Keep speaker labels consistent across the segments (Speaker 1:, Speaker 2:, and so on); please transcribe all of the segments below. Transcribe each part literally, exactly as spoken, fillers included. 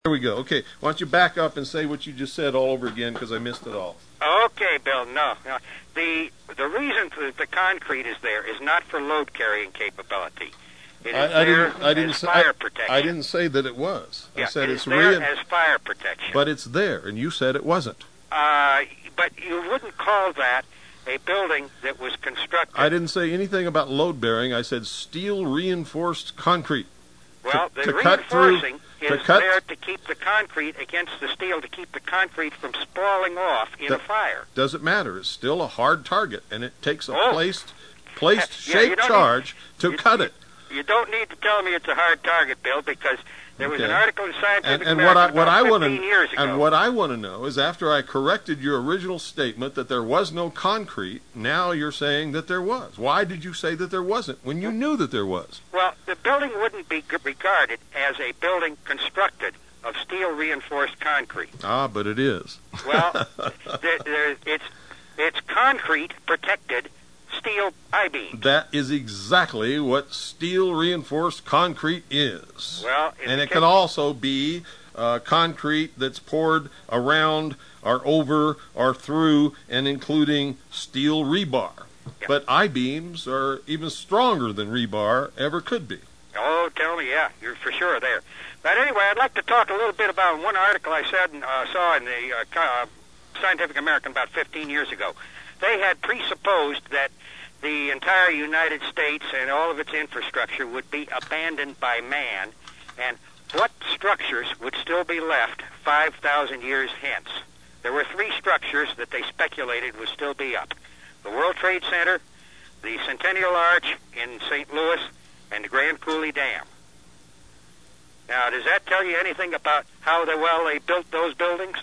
Speaker 1: There we go. Okay, why don't you back up and say what you just said all over again, because I missed it all.
Speaker 2: Okay, Bill, no. no. The the reason for the concrete is there is not for load carrying capability. It is
Speaker 1: I, I
Speaker 2: there
Speaker 1: didn't. I didn't
Speaker 2: as
Speaker 1: say.
Speaker 2: fire
Speaker 1: I,
Speaker 2: protection.
Speaker 1: I didn't say that it was.
Speaker 2: Yeah,
Speaker 1: I said
Speaker 2: it
Speaker 1: it's
Speaker 2: is there
Speaker 1: real,
Speaker 2: as fire protection.
Speaker 1: but it's there, and you said it wasn't.
Speaker 2: Uh, but you wouldn't call that a building that was constructed.
Speaker 1: I didn't say anything about load bearing. I said steel reinforced concrete.
Speaker 2: Well,
Speaker 1: to,
Speaker 2: the
Speaker 1: to cut through,
Speaker 2: reinforcing
Speaker 1: to
Speaker 2: is
Speaker 1: cut,
Speaker 2: there to keep the concrete against the steel, to keep the concrete from spalling off in
Speaker 1: that,
Speaker 2: a fire.
Speaker 1: Doesn't matter. It's still a hard target, and it takes a
Speaker 2: Oh.
Speaker 1: placed, placed
Speaker 2: Yeah, you
Speaker 1: shaped
Speaker 2: don't
Speaker 1: charge
Speaker 2: need,
Speaker 1: to
Speaker 2: you,
Speaker 1: cut
Speaker 2: you,
Speaker 1: it.
Speaker 2: You don't need to tell me it's a hard target, Bill, because there was
Speaker 1: Okay.
Speaker 2: an article in Scientific
Speaker 1: And, and what I
Speaker 2: American
Speaker 1: what I
Speaker 2: about
Speaker 1: want
Speaker 2: fifteen
Speaker 1: to
Speaker 2: years ago.
Speaker 1: and what I want to know is, after I corrected your original statement that there was no concrete, now you're saying that there was. Why did you say that there wasn't when you knew that there was?
Speaker 2: Well, the building wouldn't be g- regarded as a building constructed of steel reinforced concrete.
Speaker 1: Ah, but it is.
Speaker 2: Well, there, there, it's it's concrete protected steel I-beams.
Speaker 1: That is exactly what steel reinforced concrete is.
Speaker 2: Well, in
Speaker 1: and
Speaker 2: the
Speaker 1: it
Speaker 2: case-
Speaker 1: can also be uh, concrete that's poured around or over or through and including steel rebar.
Speaker 2: Yeah.
Speaker 1: But I-beams are even stronger than rebar ever could be.
Speaker 2: Oh, tell me, yeah, you're for sure there. But anyway, I'd like to talk a little bit about one article I said uh, saw in the uh, uh, Scientific American about fifteen years ago. They had presupposed that the entire United States and all of its infrastructure would be abandoned by man, and what structures would still be left five thousand years hence. There were three structures that they speculated would still be up: the World Trade Center, the Centennial Arch in Saint Louis, and the Grand Coulee Dam. Now, does that tell you anything about how they, well they built those buildings?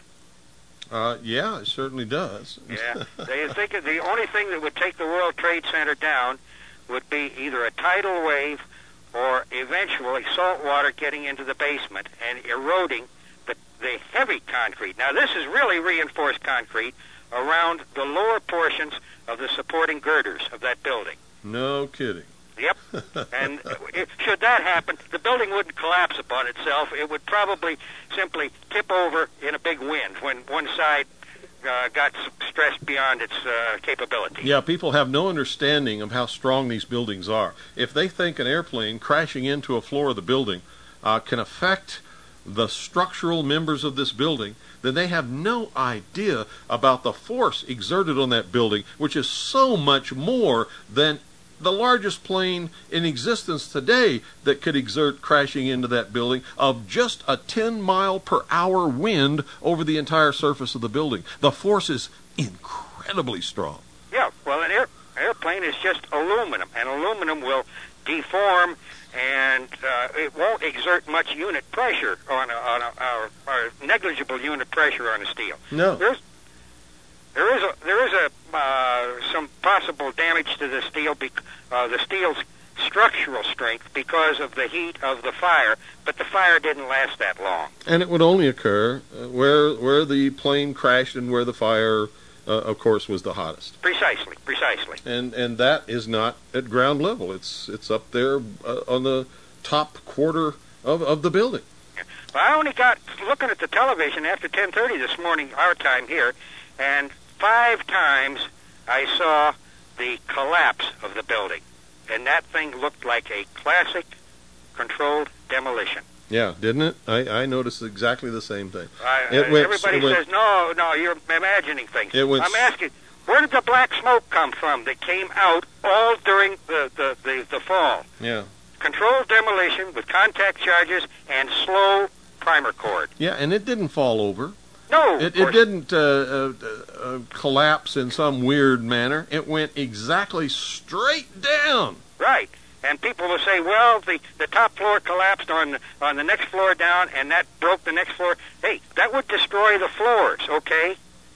Speaker 1: Uh, yeah, it certainly does.
Speaker 2: Yeah, they think that the only thing that would take the World Trade Center down would be either a tidal wave or eventually salt water getting into the basement and eroding the, the heavy concrete. Now, this is really reinforced concrete around the lower portions of the supporting girders of that building.
Speaker 1: No kidding.
Speaker 2: Yep. And if, should that happen, the building wouldn't collapse upon itself. It would probably simply tip over in a big wind when one side uh, got stressed beyond its uh, capability.
Speaker 1: Yeah, people have no understanding of how strong these buildings are. If they think an airplane crashing into a floor of the building uh, can affect the structural members of this building, then they have no idea about the force exerted on that building, which is so much more than the largest plane in existence today that could exert crashing into that building of just a ten mile per hour wind over the entire surface of the building. The force is incredibly strong.
Speaker 2: Yeah, well, an air, airplane is just aluminum, and aluminum will deform, and uh, it won't exert much unit pressure on a, on a, or, or negligible unit pressure on a steel.
Speaker 1: No.
Speaker 2: There's There is a there is a uh, some possible damage to the steel, bec- uh, the steel's structural strength because of the heat of the fire, but the fire didn't last that long.
Speaker 1: And it would only occur uh, where where the plane crashed and where the fire, uh, of course, was the hottest.
Speaker 2: Precisely, precisely.
Speaker 1: And and that is not at ground level. It's it's up there uh, on the top quarter of, of the building.
Speaker 2: Well, I only got looking at the television after ten thirty this morning, our time here, and five times I saw the collapse of the building. And that thing looked like a classic controlled demolition.
Speaker 1: Yeah, didn't it? I, I noticed exactly the same thing.
Speaker 2: I,
Speaker 1: It went-
Speaker 2: everybody
Speaker 1: it went-
Speaker 2: says, no, no, you're imagining things.
Speaker 1: It went
Speaker 2: I'm
Speaker 1: s-
Speaker 2: asking, where did the black smoke come from that came out all during the, the, the, the fall?
Speaker 1: Yeah.
Speaker 2: Controlled demolition with contact charges and slow primer cord.
Speaker 1: Yeah, and it didn't fall over.
Speaker 2: No,
Speaker 1: It,
Speaker 2: of
Speaker 1: it
Speaker 2: course.
Speaker 1: didn't uh, uh, uh, collapse in some weird manner. It went exactly straight down.
Speaker 2: Right. And people will say, well, the, the top floor collapsed on the, on the next floor down, and that broke the next floor. Hey, that would destroy the floors, okay?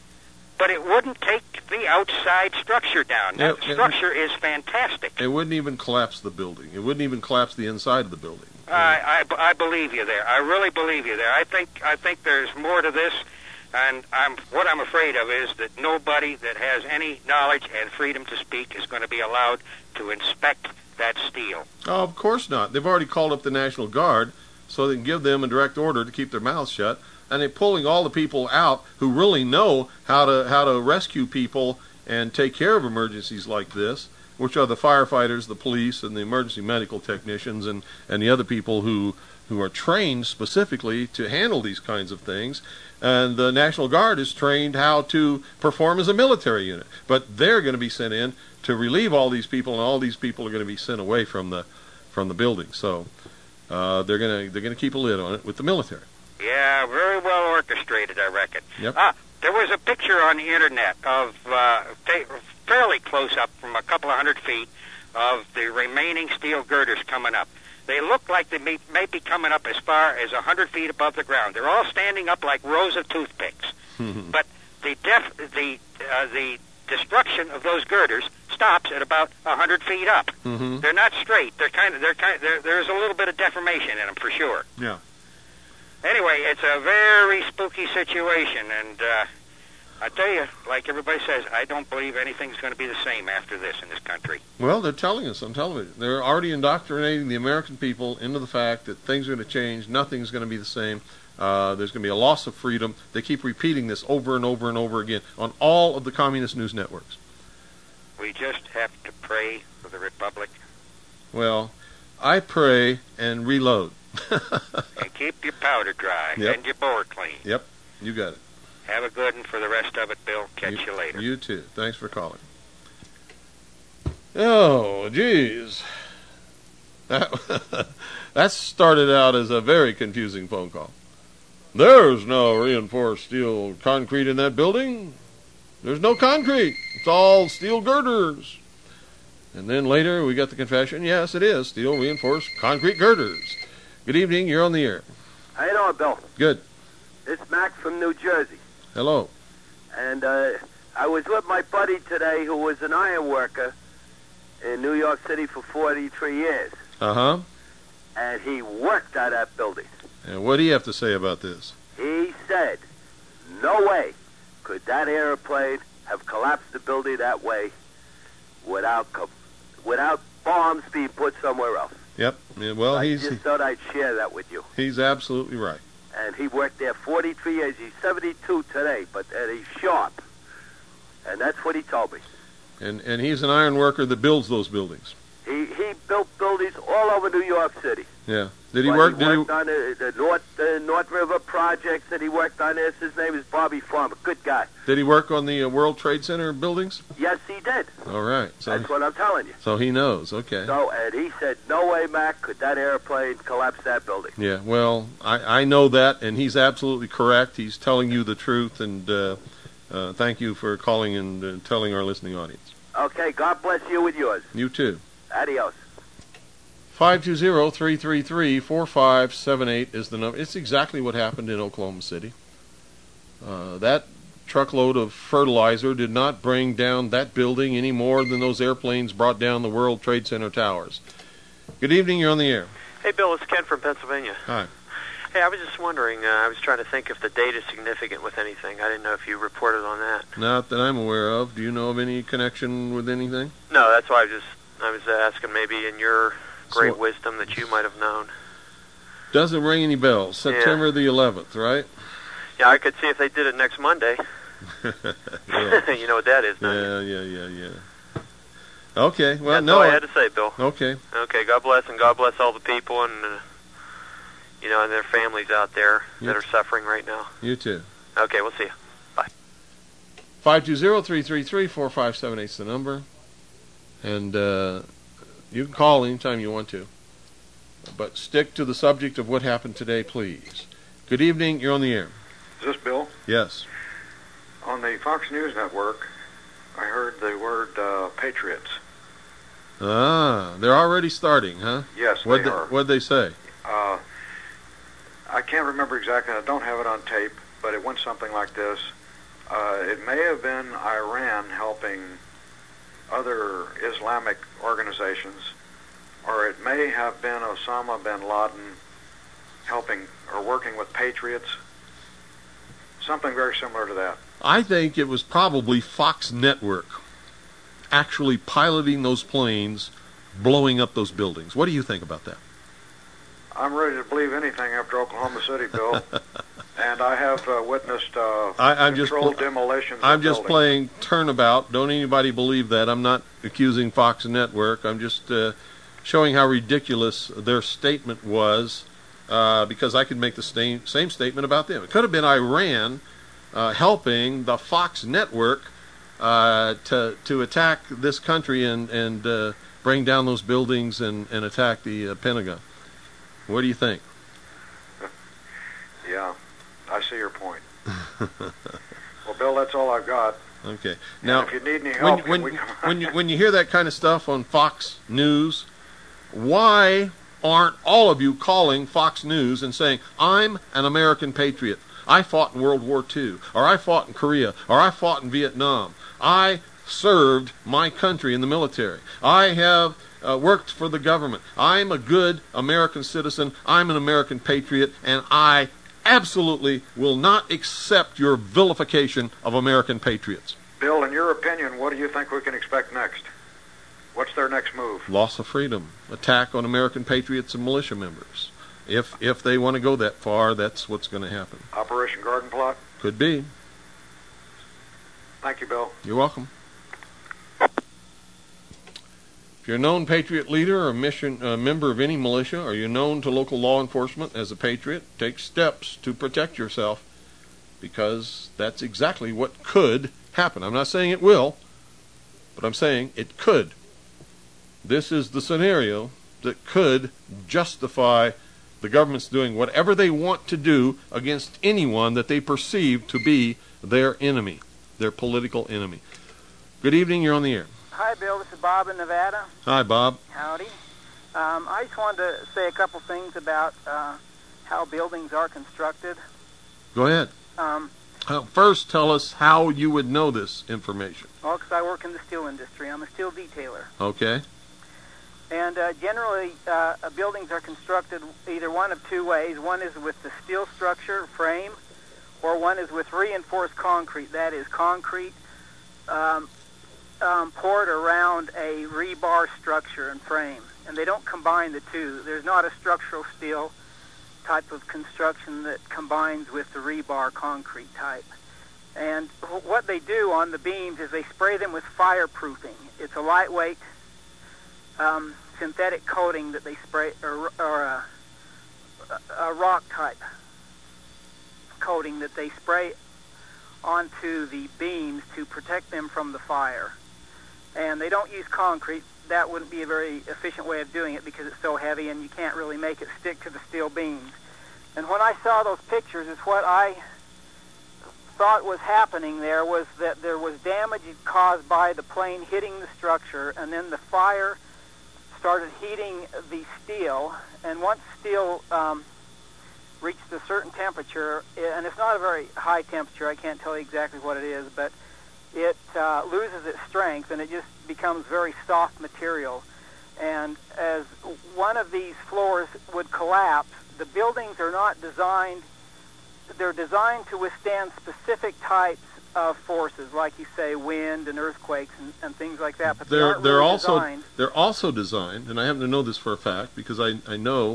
Speaker 2: But it wouldn't take the outside structure down. That
Speaker 1: It- it-
Speaker 2: structure is fantastic.
Speaker 1: It wouldn't even collapse the building. It wouldn't even collapse the inside of the building.
Speaker 2: I, I, I believe you there. I really believe you there. I think I think there's more to this, and I'm what I'm afraid of is that nobody that has any knowledge and freedom to speak is going to be allowed to inspect that steel.
Speaker 1: Oh, of course not. They've already called up the National Guard so they can give them a direct order to keep their mouths shut. And they're pulling all the people out who really know how to how to rescue people and take care of emergencies like this, which are the firefighters, the police, and the emergency medical technicians, and, and the other people who, who are trained specifically to handle these kinds of things. And the National Guard is trained how to perform as a military unit. But they're going to be sent in to relieve all these people, and all these people are going to be sent away from the from the building. So uh, they're going to they're going to keep a lid on it with the military.
Speaker 2: Yeah, very well orchestrated, I reckon.
Speaker 1: Yep.
Speaker 2: Ah, there was a picture on the internet of uh, fa- fairly close up from a couple of hundred feet of the remaining steel girders coming up. They look like they may, may be coming up as far as a hundred feet above the ground. They're all standing up like rows of toothpicks. But the def- the uh, the destruction of those girders stops at about a hundred feet up.
Speaker 1: Mm-hmm.
Speaker 2: They're not straight. They're kind of they're kind. They're, there's a little bit of deformation in them for sure.
Speaker 1: Yeah.
Speaker 2: Anyway, it's a very spooky situation, and uh, I tell you, like everybody says, I don't believe anything's going to be the same after this in this country.
Speaker 1: Well, they're telling us on television. They're already indoctrinating the American people into the fact that things are going to change, nothing's going to be the same, uh, there's going to be a loss of freedom. They keep repeating this over and over and over again on all of the communist news networks.
Speaker 2: We just have to pray for the Republic.
Speaker 1: Well, I pray and reload.
Speaker 2: And keep your powder dry,
Speaker 1: Yep.
Speaker 2: and your bore clean.
Speaker 1: Yep, you got it.
Speaker 2: Have a good one for the rest of it, Bill. Catch you, you later.
Speaker 1: You too. Thanks for calling. Oh, geez. That, that started out as a very confusing phone call. There's no reinforced steel concrete in that building. There's no concrete. It's all steel girders. And then later we got the confession, yes, it is steel reinforced concrete girders. Good evening, you're on the air.
Speaker 3: How you doing, Bill?
Speaker 1: Good.
Speaker 3: It's Mac from New Jersey.
Speaker 1: Hello.
Speaker 3: And uh, I was with my buddy today who was an iron worker in New York City for forty-three years.
Speaker 1: Uh-huh.
Speaker 3: And he worked at that building.
Speaker 1: And what do you have to say about this?
Speaker 3: He said, no way could that airplane have collapsed the building that way without co- without bombs being put somewhere else.
Speaker 1: Yep. Yeah, well,
Speaker 3: I
Speaker 1: he's
Speaker 3: just thought I'd share that with you.
Speaker 1: he's absolutely right.
Speaker 3: And he worked there forty-three years. He's seventy-two today, but uh, he's sharp. And that's what he told me.
Speaker 1: And and he's an iron worker that builds those buildings.
Speaker 3: He he built buildings all over New York City.
Speaker 1: Yeah. Did he
Speaker 3: But
Speaker 1: work?
Speaker 3: He
Speaker 1: Did
Speaker 3: worked
Speaker 1: he?
Speaker 3: on the, the North uh, North River projects that he worked on this. His name is Bobby Farmer. Good guy.
Speaker 1: Did he work on the uh, World Trade Center buildings?
Speaker 3: Yes, he did.
Speaker 1: All right. So
Speaker 3: That's what I'm telling you.
Speaker 1: so he knows. Okay.
Speaker 3: So, and he said, no way, Mac, could that airplane collapse that building.
Speaker 1: Yeah. Well, I I know that, and he's absolutely correct. He's telling you the truth, and uh, uh, thank you for calling and uh, telling our listening audience.
Speaker 3: Okay, God bless you with yours.
Speaker 1: You too.
Speaker 3: Adios.
Speaker 1: five two zero, three three three, four five seven eight is the number. It's exactly what happened in Oklahoma City. Uh, that truckload of fertilizer did not bring down that building any more than those airplanes brought down the World Trade Center towers. Good evening, you're on the air.
Speaker 4: Hey, Bill, it's Ken from Pennsylvania.
Speaker 1: Hi.
Speaker 4: Hey, I was just wondering, uh, I was trying to think if the date is significant with anything. I didn't know if you reported on that.
Speaker 1: Not that I'm aware of. Do you know of any connection with anything?
Speaker 4: No, that's why I was just, I was asking maybe in your great
Speaker 1: So-
Speaker 4: wisdom that you might have known.
Speaker 1: Doesn't ring any bells. September the eleventh, right?
Speaker 4: Yeah, I could see if they did it next Monday.
Speaker 1: Yeah.
Speaker 4: You know what that is, don't
Speaker 1: Yeah, yeah, yeah, yeah. Okay, well,
Speaker 4: That's
Speaker 1: no.
Speaker 4: all I had to say, Bill.
Speaker 1: Okay.
Speaker 4: Okay, God bless, and God bless all the people and, uh, you know, and their families out there
Speaker 1: You
Speaker 4: that are
Speaker 1: t-
Speaker 4: suffering right now.
Speaker 1: You too.
Speaker 4: Okay, we'll see you.
Speaker 1: five two zero, three three three, four five seven eight is the number. And uh, you can call anytime you want to. But stick to the subject of what happened today, please. Good evening, you're on the air.
Speaker 5: Is this Bill?
Speaker 1: Yes.
Speaker 5: On the Fox News Network, I heard the word uh, Patriots.
Speaker 1: Ah, they're already starting, huh?
Speaker 5: Yes,
Speaker 1: What'd
Speaker 5: they
Speaker 1: they,
Speaker 5: are.
Speaker 1: what'd they say?
Speaker 5: Uh, I can't remember exactly. I don't have it on tape, but it went something like this. Uh, it may have been Iran helping other Islamic organizations, or it may have been Osama bin Laden helping or working with Patriots. Something very similar to that.
Speaker 1: I think it was probably Fox Network actually piloting those planes, blowing up those buildings. What do you think about that?
Speaker 5: I'm ready to believe anything after Oklahoma City, Bill. And I have uh, witnessed uh,
Speaker 1: I, I'm
Speaker 5: controlled
Speaker 1: just pl-
Speaker 5: demolitions.
Speaker 1: I'm
Speaker 5: of
Speaker 1: just
Speaker 5: buildings.
Speaker 1: playing turnabout. Don't anybody believe that. I'm not accusing Fox Network. I'm just uh, showing how ridiculous their statement was, uh, because I could make the same, same statement about them. It could have been Iran uh, helping the Fox Network uh, to to attack this country and, and uh, bring down those buildings and, and attack the uh, Pentagon. What do you think?
Speaker 5: Yeah, I see your point. Well, Bill, that's all I've got.
Speaker 1: Okay.
Speaker 5: And
Speaker 1: Now,
Speaker 5: if you need any
Speaker 1: when
Speaker 5: help,
Speaker 1: when
Speaker 5: can we come
Speaker 1: when you when you hear that kind of stuff on Fox News, why aren't all of you calling Fox News and saying, "I'm an American patriot. I fought in World War Two, or I fought in Korea, or I fought in Vietnam. I served my country in the military. I have uh, worked for the government. I'm a good American citizen. I'm an American patriot, and I absolutely will not accept your vilification of American patriots."
Speaker 5: Bill, in your opinion, what do you think we can expect next? What's their next move?
Speaker 1: Loss of freedom, attack on American patriots and militia members. If if they want to go that far, that's what's going to happen.
Speaker 5: Operation Garden Plot?
Speaker 1: Could be.
Speaker 5: Thank you, Bill.
Speaker 1: You're welcome. If you're a known patriot leader or mission uh, member of any militia, or you're known to local law enforcement as a patriot, take steps to protect yourself, because that's exactly what could happen. I'm not saying it will, but I'm saying it could. This is the scenario that could justify the government's doing whatever they want to do against anyone that they perceive to be their enemy, their political enemy. Good evening, you're on the air.
Speaker 6: Hi, Bill. This is Bob in Nevada.
Speaker 1: Hi, Bob.
Speaker 6: Howdy. Um, I just wanted to say a couple things about uh, how buildings are constructed.
Speaker 1: Go ahead.
Speaker 6: Um,
Speaker 1: Uh, first, tell us how you would know this information.
Speaker 6: well, because I work in the steel industry. I'm a steel detailer.
Speaker 1: Okay?
Speaker 6: And uh, generally, uh, uh, buildings are constructed either one of two ways. One is with the steel structure frame, or one is with reinforced concrete. That is concrete um, um, poured around a rebar structure and frame. And they don't combine the two. There's not a structural steel type of construction that combines with the rebar concrete type. And wh- what they do on the beams is they spray them with fireproofing. It's a lightweight um, synthetic coating that they spray, or, or a, a rock type coating that they spray onto the beams to protect them from the fire. And they don't use concrete. That wouldn't be a very efficient way of doing it because it's so heavy and you can't really make it stick to the steel beams. And when I saw those pictures, it's what I thought was happening there was that there was damage caused by the plane hitting the structure, and then the fire started heating the steel. And once steel um, reached a certain temperature, and it's not a very high temperature, I can't tell you exactly what it is, but it uh, loses its strength and it just becomes very soft material. And as one of these floors would collapse, the buildings are not designed, they're designed to withstand specific types of forces, like you say, wind and earthquakes and, and things like that. But they
Speaker 1: They're
Speaker 6: aren't
Speaker 1: they're
Speaker 6: really
Speaker 1: also
Speaker 6: designed.
Speaker 1: they're also designed, and I happen to know this for a fact because I I know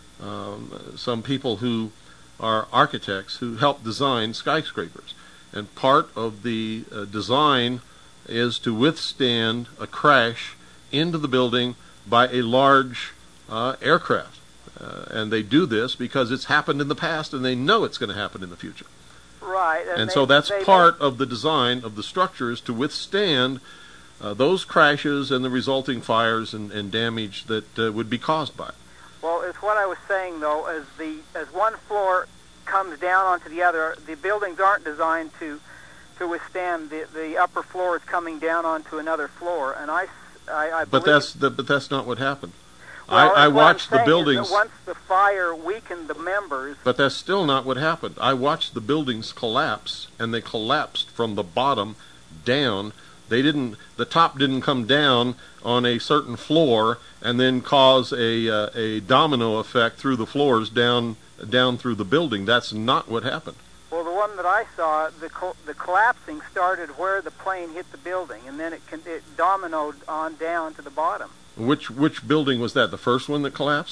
Speaker 1: um, some people who are architects who help design skyscrapers, and part of the uh, design is to withstand a crash into the building by a large uh, aircraft. Uh, and they do this because it's happened in the past and they know it's going to happen in the future.
Speaker 6: Right.
Speaker 1: And,
Speaker 6: they,
Speaker 1: so that's
Speaker 6: they
Speaker 1: part
Speaker 6: make,
Speaker 1: of the design of the structures to withstand uh, those crashes and the resulting fires and, and damage that uh, would be caused by it.
Speaker 6: Well, it's what I was saying, though, as the as one floor comes down onto the other, the buildings aren't designed to to withstand the, the upper floors coming down onto another floor. And I, I, I
Speaker 1: But
Speaker 6: believe,
Speaker 1: that's the, but that's not what happened.
Speaker 6: well,
Speaker 1: I, I
Speaker 6: that's what I'm
Speaker 1: watched the
Speaker 6: saying is that
Speaker 1: buildings,
Speaker 6: once the fire weakened the members,
Speaker 1: but that's still not what happened. I watched the buildings collapse, and they collapsed from the bottom down. They didn't. The top didn't come down on a certain floor and then cause a uh, a domino effect through the floors down down through the building. That's not what happened.
Speaker 6: well, the one that I saw, the co- the collapsing started where the plane hit the building, and then it con- it dominoed on down to the bottom.
Speaker 1: Which which building was that? The first one that collapsed?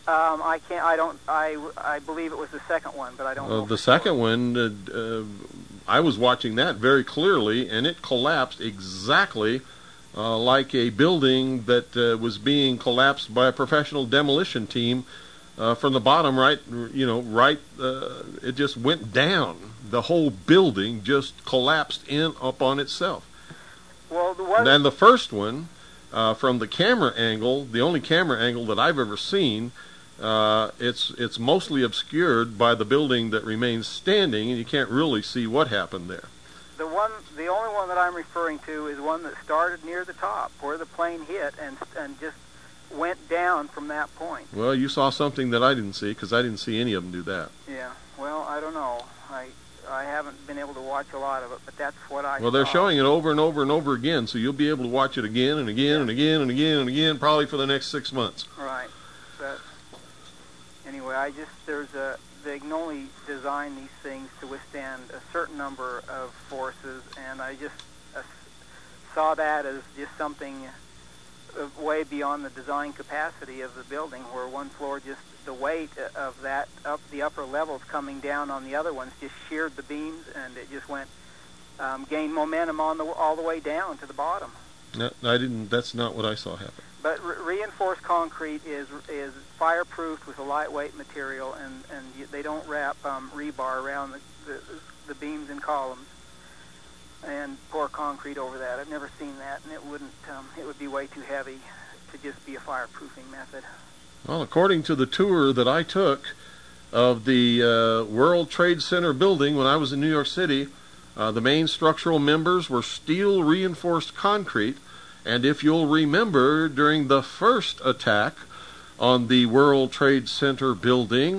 Speaker 6: Um, I can't. I don't. I. I believe it was the second one, but I don't.
Speaker 1: Uh,
Speaker 6: know
Speaker 1: the
Speaker 6: for
Speaker 1: second
Speaker 6: sure.
Speaker 1: one, uh, uh, I was watching that very clearly, and it collapsed exactly uh, like a building that uh, was being collapsed by a professional demolition team uh, from the bottom. Right, you know, right. Uh, it just went down. The whole building just collapsed in upon itself.
Speaker 6: Well, the one.
Speaker 1: And the first one, uh, from the camera angle, the only camera angle that I've ever seen, uh, it's it's mostly obscured by the building that remains standing, and you can't really see what happened there.
Speaker 6: The one, the only one that I'm referring to is one that started near the top, where the plane hit, and and just went down from that point.
Speaker 1: Well, you saw something that I didn't see, because I didn't see any of them do that.
Speaker 6: Yeah. Well, I don't know. I I haven't been able to watch a lot of it, but that's what I.
Speaker 1: Well, they're
Speaker 6: saw.
Speaker 1: showing it over and over and over again, so you'll be able to watch it again and again
Speaker 6: Yeah.
Speaker 1: and again and again and again, probably for the next six months.
Speaker 6: Right. But anyway, I just there's a they can only design these things to withstand a certain number of forces, and I just uh, saw that as just something uh, way beyond the design capacity of the building, where one floor just the weight of that up the upper levels coming down on the other ones just sheared the beams, and it just went um, gained momentum on the all the way down to the bottom.
Speaker 1: No, I didn't. That's not what I saw happen.
Speaker 6: But re- reinforced concrete is is fireproofed with a lightweight material, and, and you, they don't wrap um, rebar around the, the the beams and columns and pour concrete over that. I've never seen that, and it wouldn't. Um, it would be way too heavy to just be a fireproofing method.
Speaker 1: Well, according to the tour that I took of the uh, World Trade Center building when I was in New York City, uh, the main structural members were steel reinforced concrete. And if you'll remember, during the first attack on the World Trade Center building,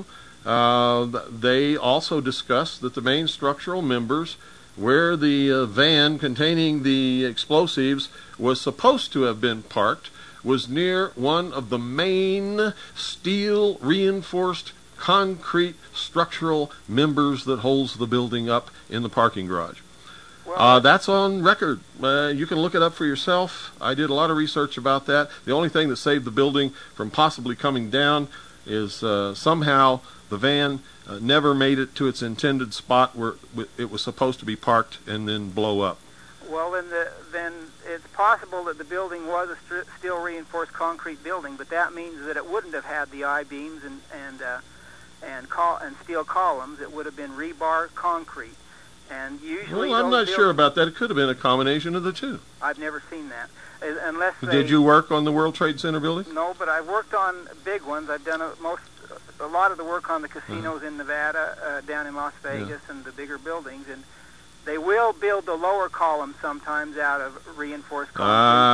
Speaker 1: uh, they also discussed that the main structural members, where the uh, van containing the explosives was supposed to have been parked, was near one of the main steel reinforced concrete structural members that holds the building up in the parking garage.
Speaker 6: Well,
Speaker 1: Uh, that's on record. Uh, you can look it up for yourself. I did a lot of research about that. The only thing that saved the building from possibly coming down is uh, somehow the van uh, never made it to its intended spot where it was supposed to be parked and then blow up.
Speaker 6: well, then the then it's possible that the building was a st- steel reinforced concrete building, but that means that it wouldn't have had the I-beams and and uh, and col- and steel columns. It would have been rebar concrete. And usually,
Speaker 1: Well, I'm
Speaker 6: those
Speaker 1: not sure
Speaker 6: buildings-
Speaker 1: about that. It could have been a combination of the two.
Speaker 6: I've never seen that, Uh, unless they,
Speaker 1: Did you work on the World Trade Center building?
Speaker 6: No, but I've worked on big ones. I've done a, most a lot of the work on the casinos in Nevada, uh, down in Las Vegas, and the bigger buildings. And they will build the lower column sometimes out of reinforced concrete.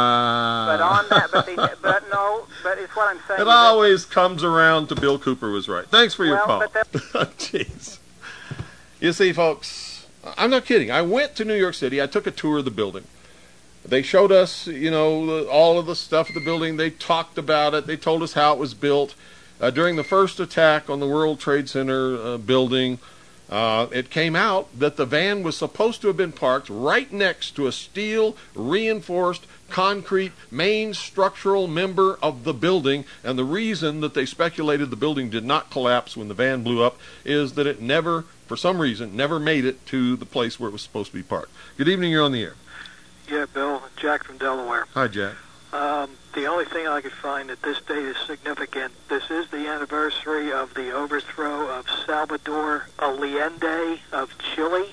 Speaker 1: Ah.
Speaker 6: But on that, but they, but no, but it's what I'm saying.
Speaker 1: It
Speaker 6: is that-
Speaker 1: always comes around to Bill Cooper was right. Thanks for your
Speaker 6: Well,
Speaker 1: call.
Speaker 6: but that-
Speaker 1: Jeez. You see, folks, I'm not kidding. I went to New York City. I took a tour of the building. They showed us, you know, the, all of the stuff of the building. They talked about it. They told us how it was built. Uh, during the first attack on the World Trade Center uh, building, uh, it came out that the van was supposed to have been parked right next to a steel reinforced concrete main structural member of the building, and the reason that they speculated the building did not collapse when the van blew up is that it never, for some reason, never made it to the place where it was supposed to be parked. Good evening, you're on the air.
Speaker 7: Yeah, Bill, Jack from Delaware.
Speaker 1: Hi, Jack.
Speaker 7: Um, the only thing I could find that this date is significant, this is the anniversary of the overthrow of Salvador Allende of Chile.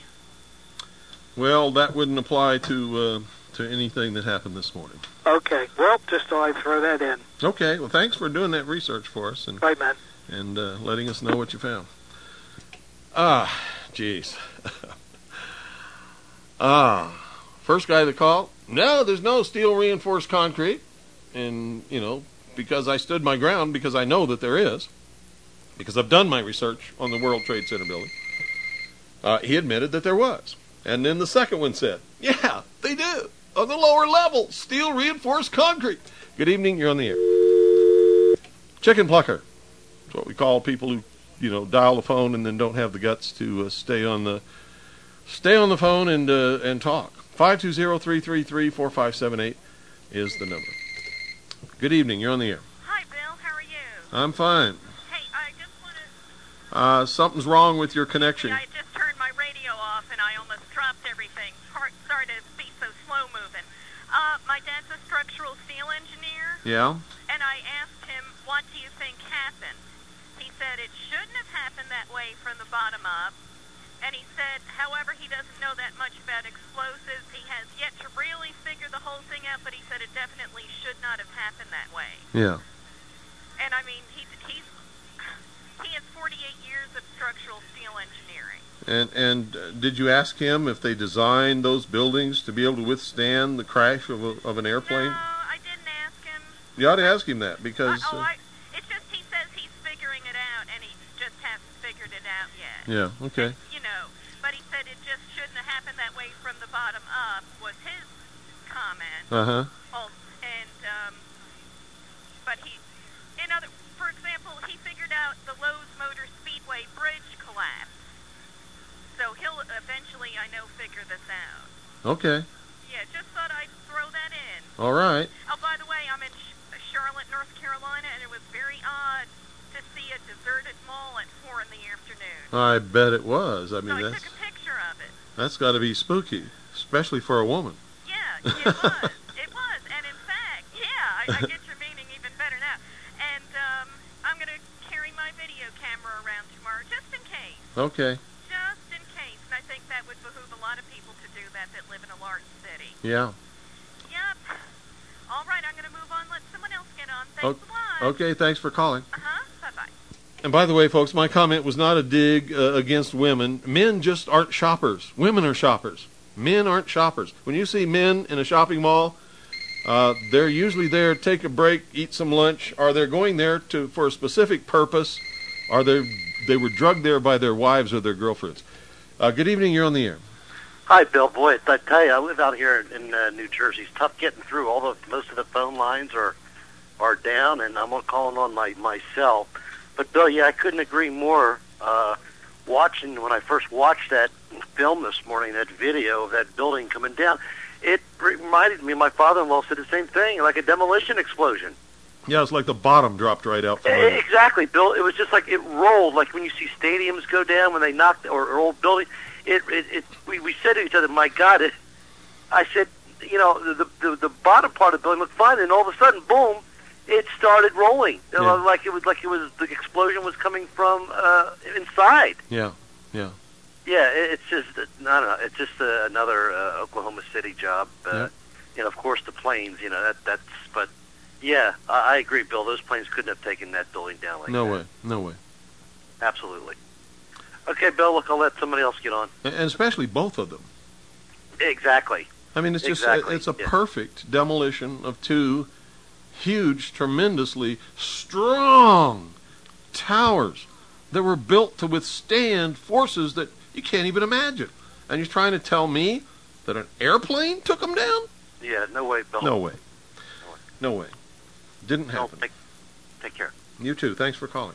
Speaker 1: Well, that wouldn't apply to uh, to anything that happened this morning.
Speaker 7: Okay, well, just thought I'd throw that in.
Speaker 1: Okay, well, thanks for doing that research for us and
Speaker 7: Right, man.
Speaker 1: and uh, letting us know what you found. Ah, jeez. ah, first guy that called. No, there's no steel reinforced concrete, and you know, because I stood my ground, because I know that there is, because I've done my research on the World Trade Center building. Uh, he admitted that there was, and then the second one said, "Yeah, they do on the lower level, steel reinforced concrete." Good evening, you're on the air. Chicken plucker. That's what we call people who, you know, dial the phone and then don't have the guts to uh, stay on the stay on the phone and uh, and talk. five two zero, three three three, four five seven eight is the number. Good evening, you're on the air.
Speaker 8: Hi, Bill. How are you?
Speaker 1: I'm fine. Uh, something's wrong with your connection.
Speaker 8: Yeah, I just turned my radio off and I almost dropped everything. Part, sorry to be so slow moving. Uh, my dad's a structural steel engineer.
Speaker 1: Yeah?
Speaker 8: And I asked him, what do you think happened? He said it shouldn't have happened that way from the bottom up. And he said, however, he doesn't know that much about explosives. He has yet to really figure the whole thing out, but he said it definitely should not have happened that way.
Speaker 1: Yeah.
Speaker 8: And I mean, he he's he has forty-eight years of structural steel engineering.
Speaker 1: And and uh, did you ask him if they designed those buildings to be able to withstand the crash of a, of an airplane?
Speaker 8: No, I didn't ask him.
Speaker 1: You ought to ask him that because.
Speaker 8: Uh, oh,
Speaker 1: Uh,
Speaker 8: I, it's just he says he's figuring it out, and he just hasn't figured it out yet.
Speaker 1: yeah. Okay.
Speaker 8: And, you know, but he said it just shouldn't have happened that way from the bottom up. Was his comment.
Speaker 1: Uh huh.
Speaker 8: Oh, and um, but he, in other, for example, he figured out the Lowe's Motor Speedway bridge collapse. So he'll eventually, I know, figure this out.
Speaker 1: Okay.
Speaker 8: Yeah, just thought I'd throw that in.
Speaker 1: All right.
Speaker 8: Oh, by the way, I'm in Ch- Charlotte, North Carolina, and it was very odd to see a deserted mall at four in the afternoon.
Speaker 1: I bet it was. I mean,
Speaker 8: so I
Speaker 1: that's
Speaker 8: took a picture of it.
Speaker 1: that's got to be spooky, especially for a woman.
Speaker 8: Yeah, it was. It was. And in fact, yeah, I, I get your meaning even better now. And um, I'm going to carry my video camera around tomorrow just in case.
Speaker 1: Okay.
Speaker 8: Just in case. And I think that would behoove a lot of people to do that that live in a large city.
Speaker 1: Yeah.
Speaker 8: Yep. All right, I'm going to move on. Let someone else get on. Thanks
Speaker 1: O-
Speaker 8: a lot.
Speaker 1: Okay. Thanks for calling.
Speaker 8: Uh-huh. Bye-bye.
Speaker 1: And by the way, folks, my comment was not a dig uh, against women. Men just aren't shoppers. Women are shoppers. Men aren't shoppers. When you see men in a shopping mall, uh, they're usually there to take a break, eat some lunch, or they're going there to for a specific purpose, or they they were drugged there by their wives or their girlfriends. Uh, good evening. You're on the air.
Speaker 9: Hi, Bill. Boy, I tell you, I live out here in uh, New Jersey. It's tough getting through. All the most of the phone lines are are down, and I'm calling on my my cell. But Bill, yeah, I couldn't agree more. Uh, watching when I first watched that film this morning, that video of that building coming down, it reminded me. My father-in-law said the same thing, like a demolition explosion.
Speaker 1: Yeah, it's like the bottom dropped right out from under.
Speaker 9: Exactly, Bill. It was just like it rolled, like when you see stadiums go down when they knocked or, or old buildings. It, it, it. We, we said to each other, "My God!" It, I said, you know, the, the the bottom part of the building looked fine, and all of a sudden, boom! It started rolling, you know,
Speaker 1: Yeah.
Speaker 9: like it was like it was the explosion was coming from uh, inside.
Speaker 1: Yeah, yeah.
Speaker 9: Yeah, it, it's just I don't know. It's just uh, another uh, Oklahoma City job. Uh,
Speaker 1: Yeah.
Speaker 9: You know, of course, the planes. You know that that's. But yeah, I, I agree, Bill. Those planes couldn't have taken that building down like
Speaker 1: No
Speaker 9: that.
Speaker 1: way, no way.
Speaker 9: Absolutely. Okay, Bill. Look, I'll let somebody else get on.
Speaker 1: And and especially both of them.
Speaker 9: Exactly.
Speaker 1: I mean, it's just
Speaker 9: Exactly,
Speaker 1: it's a
Speaker 9: yeah.
Speaker 1: perfect demolition of two huge, tremendously strong towers that were built to withstand forces that you can't even imagine. And you're trying to tell me that an airplane took them down?
Speaker 9: Yeah. No way, Bill.
Speaker 1: No way. No way. Didn't
Speaker 9: No,
Speaker 1: happen.
Speaker 9: take, take care.
Speaker 1: You too. Thanks for calling.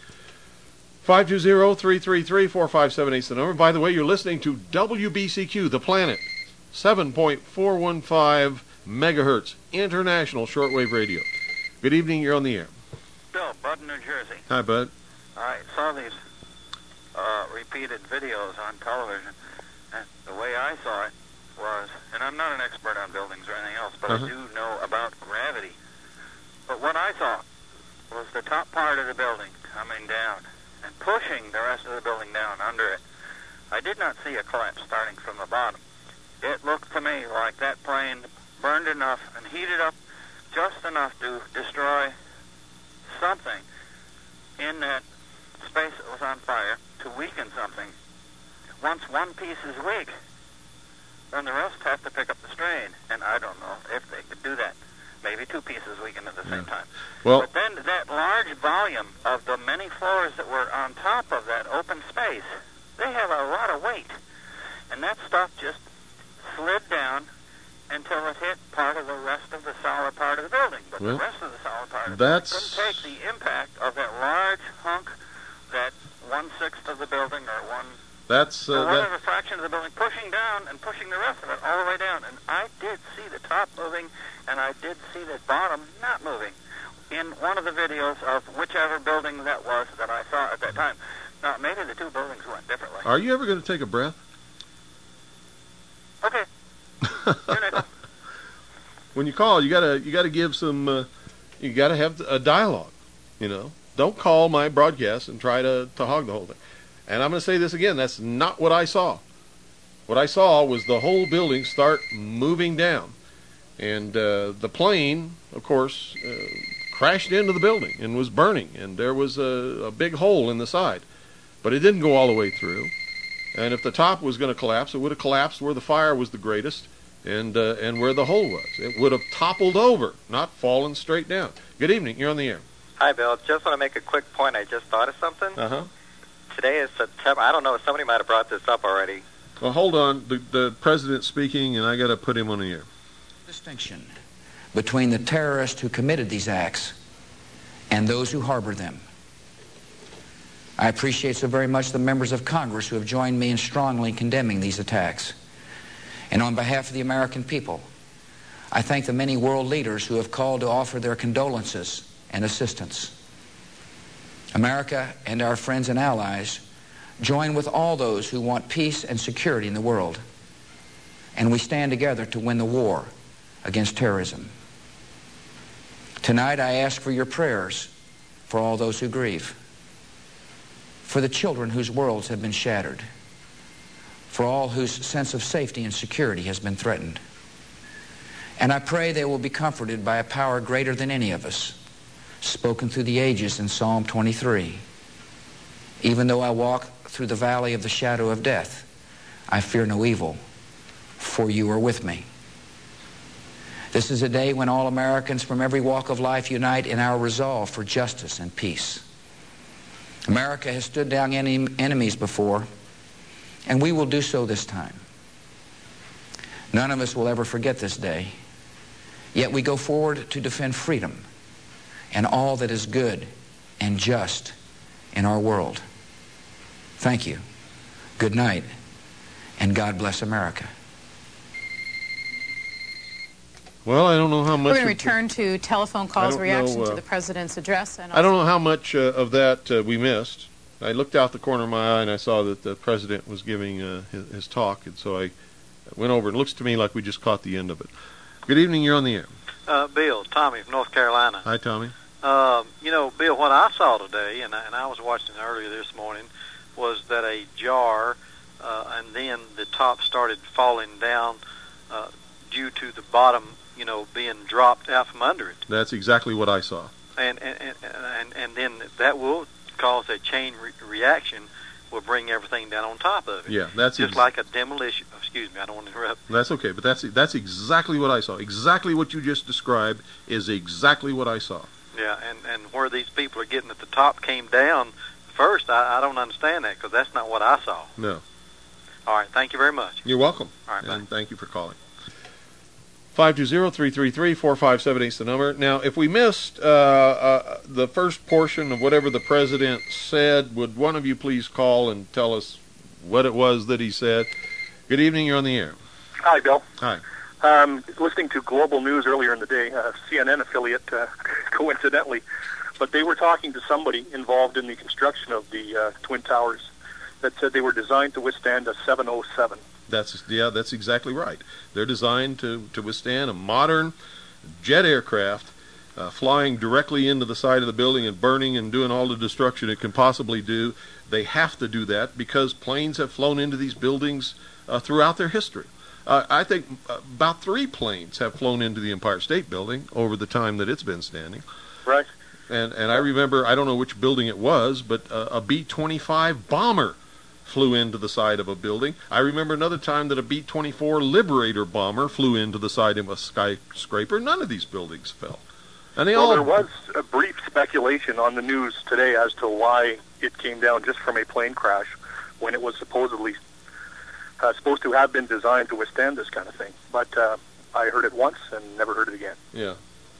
Speaker 1: five two zero, three three three, four five seven eight is the number. By the way, you're listening to W B C Q, The Planet, seven point four one five megahertz, international shortwave radio. Good evening. You're on the air.
Speaker 10: Bill, Bud, New Jersey.
Speaker 1: Hi, Bud.
Speaker 10: I saw these uh, repeated videos on television, and the way I saw it was, and I'm not an expert on buildings or anything else, but
Speaker 1: Uh-huh.
Speaker 10: I do know about gravity. But what I saw was the top part of the building coming down and pushing the rest of the building down under it. I did not see a collapse starting from the bottom. It looked to me like that plane burned enough and heated up just enough to destroy something in that space that was on fire to weaken something. Once one piece is weak, then the rest have to pick up the strain. And I don't know if they could do that. Maybe two pieces weaken at the same time.
Speaker 1: Well,
Speaker 10: But then that large volume of the many floors that were on top of that open space, they have a lot of weight. And that stuff just slid down until it hit part of the rest of the solid part of the building. But
Speaker 1: Well,
Speaker 10: the rest of the solid part of the
Speaker 1: that's-
Speaker 10: building couldn't take the impact of that large hunk, that one-sixth of the building or one
Speaker 1: that's
Speaker 10: or
Speaker 1: uh,
Speaker 10: whatever
Speaker 1: that,
Speaker 10: fraction of the building pushing down and pushing the rest of it all the way down. And I did see the top moving, and I did see the bottom not moving in one of the videos of whichever building that was that I saw at that time. Uh, maybe the two buildings went differently.
Speaker 1: Are you ever going to take a breath?
Speaker 10: Okay. Here, Nickel.
Speaker 1: When you call, you gotta you gotta give some. Uh, you gotta have a dialogue. You know, don't call my broadcast and try to to hog the whole thing. And I'm going to say this again. That's not what I saw. What I saw was the whole building start moving down, and uh, the plane, of course, uh, crashed into the building and was burning, and there was a, a big hole in the side, but it didn't go all the way through. And if the top was going to collapse, it would have collapsed where the fire was the greatest and uh, and where the hole was. It would have toppled over, not fallen straight down. Good evening. You're on the air.
Speaker 11: Hi, Bill. Just want to make a quick point. I just thought of something.
Speaker 1: Uh-huh.
Speaker 11: Today is September. I don't know. Somebody might have brought this up already.
Speaker 1: Well, hold on. The, the president's speaking, and I got to put him on the air.
Speaker 12: Distinction between the terrorists who committed these acts and those who harbor them. I appreciate so very much the members of Congress who have joined me in strongly condemning these attacks. And on behalf of the American people, I thank the many world leaders who have called to offer their condolences and assistance. America and our friends and allies join with all those who want peace and security in the world, and we stand together to win the war against terrorism. Tonight I ask for your prayers for all those who grieve, for the children whose worlds have been shattered, for all whose sense of safety and security has been threatened. And I pray they will be comforted by a power greater than any of us, spoken through the ages in Psalm twenty-three. Even though I walk through the valley of the shadow of death, I fear no evil, for you are with me. This is a day when all Americans from every walk of life unite in our resolve for justice and peace. America has stood down any enemies before, and we will do so this time. None of us will ever forget this day, yet we go forward to defend freedom and all that is good and just in our world. Thank you. Good night, and God bless America.
Speaker 1: Well, I don't know how much...
Speaker 13: We're going to return to telephone calls, reaction
Speaker 1: know, uh,
Speaker 13: to the President's address. And
Speaker 1: I don't know how much uh, of that uh, we missed. I looked out the corner of my eye and I saw that the President was giving uh, his, his talk, and so I went over. It looks to me like we just caught the end of it. Good evening. You're on the air.
Speaker 14: Uh, Bill, Tommy from North Carolina.
Speaker 1: Hi, Tommy.
Speaker 14: Uh, you know, Bill, what I saw today, and I, and I was watching it earlier this morning, was that a jar, uh, and then the top started falling down uh, due to the bottom, you know, being dropped out from under it.
Speaker 1: That's exactly what I saw.
Speaker 14: And and and, and, and then that will cause a chain re- reaction, will bring everything down on top of it.
Speaker 1: Yeah, that's
Speaker 14: just
Speaker 1: ex-
Speaker 14: like a demolition. Excuse me, I don't want to interrupt.
Speaker 1: That's okay, but that's that's exactly what I saw. Exactly what you just described is exactly what I saw.
Speaker 14: Yeah, and, and where these people are getting at the top came down first, I, I don't understand that, because that's not what I saw.
Speaker 1: No.
Speaker 14: All right, thank you very much.
Speaker 1: You're welcome.
Speaker 14: All right,
Speaker 1: and
Speaker 14: bye.
Speaker 1: Thank you for calling. five two zero, three three three, four five seven eight is the number. Now, if we missed uh, uh, the first portion of whatever the President said, would one of you please call and tell us what it was that he said? Good evening, you're on the air.
Speaker 15: Hi, Bill.
Speaker 1: Hi.
Speaker 15: Um, listening to Global News earlier in the day, a C N N affiliate, uh, coincidentally, but they were talking to somebody involved in the construction of the uh, Twin Towers that said they were designed to withstand a seven oh seven.
Speaker 1: That's yeah, that's exactly right. They're designed to, to withstand a modern jet aircraft uh, flying directly into the side of the building and burning and doing all the destruction it can possibly do. They have to do that because planes have flown into these buildings uh, throughout their history. Uh, I think about three planes have flown into the Empire State Building over the time that it's been standing.
Speaker 15: Right.
Speaker 1: And and I remember, I don't know which building it was, but uh, a B twenty-five bomber flew into the side of a building. I remember another time that a B twenty-four Liberator bomber flew into the side of a skyscraper. None of these buildings fell. And they
Speaker 15: well,
Speaker 1: all...
Speaker 15: there was a brief speculation on the news today as to why it came down just from a plane crash when it was supposedly uh, supposed to have been designed to withstand this kind of thing. But uh, I heard it once and never heard it again.
Speaker 1: Yeah.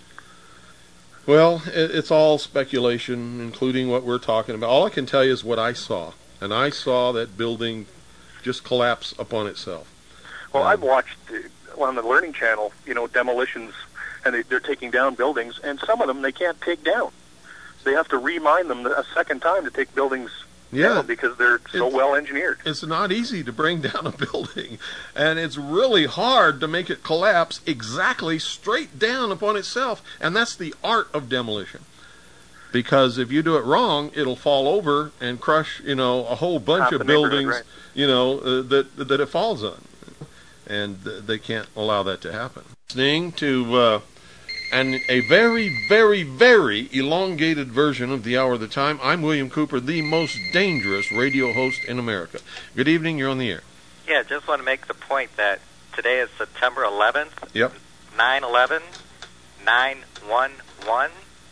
Speaker 1: Well, it, it's all speculation, including what we're talking about. All I can tell you is what I saw. And I saw that building just collapse upon itself.
Speaker 15: Well, um, I've watched uh, on the Learning Channel, you know, demolitions, and they, they're taking down buildings, and some of them they can't take down. So they have to remine them a second time to take buildings
Speaker 1: Yeah,
Speaker 15: down because they're so
Speaker 1: It's-
Speaker 15: well engineered.
Speaker 1: It's not easy to bring down a building, and it's really hard to make it collapse exactly straight down upon itself, and that's the art of demolition. Because if you do it wrong, it'll fall over and crush, you know, a whole bunch
Speaker 15: Half
Speaker 1: of
Speaker 15: the neighborhood,
Speaker 1: buildings,
Speaker 15: right.
Speaker 1: you know, uh, that that it falls on, and th- they can't allow that to happen. Listening to uh, and a very, very, very elongated version of the Hour of the Time. I'm William Cooper, the most dangerous radio host in America. Good evening. You're on the air.
Speaker 11: Yeah, just want to make the point that today is September eleventh,
Speaker 1: Yep.
Speaker 11: nine eleven, nine one one.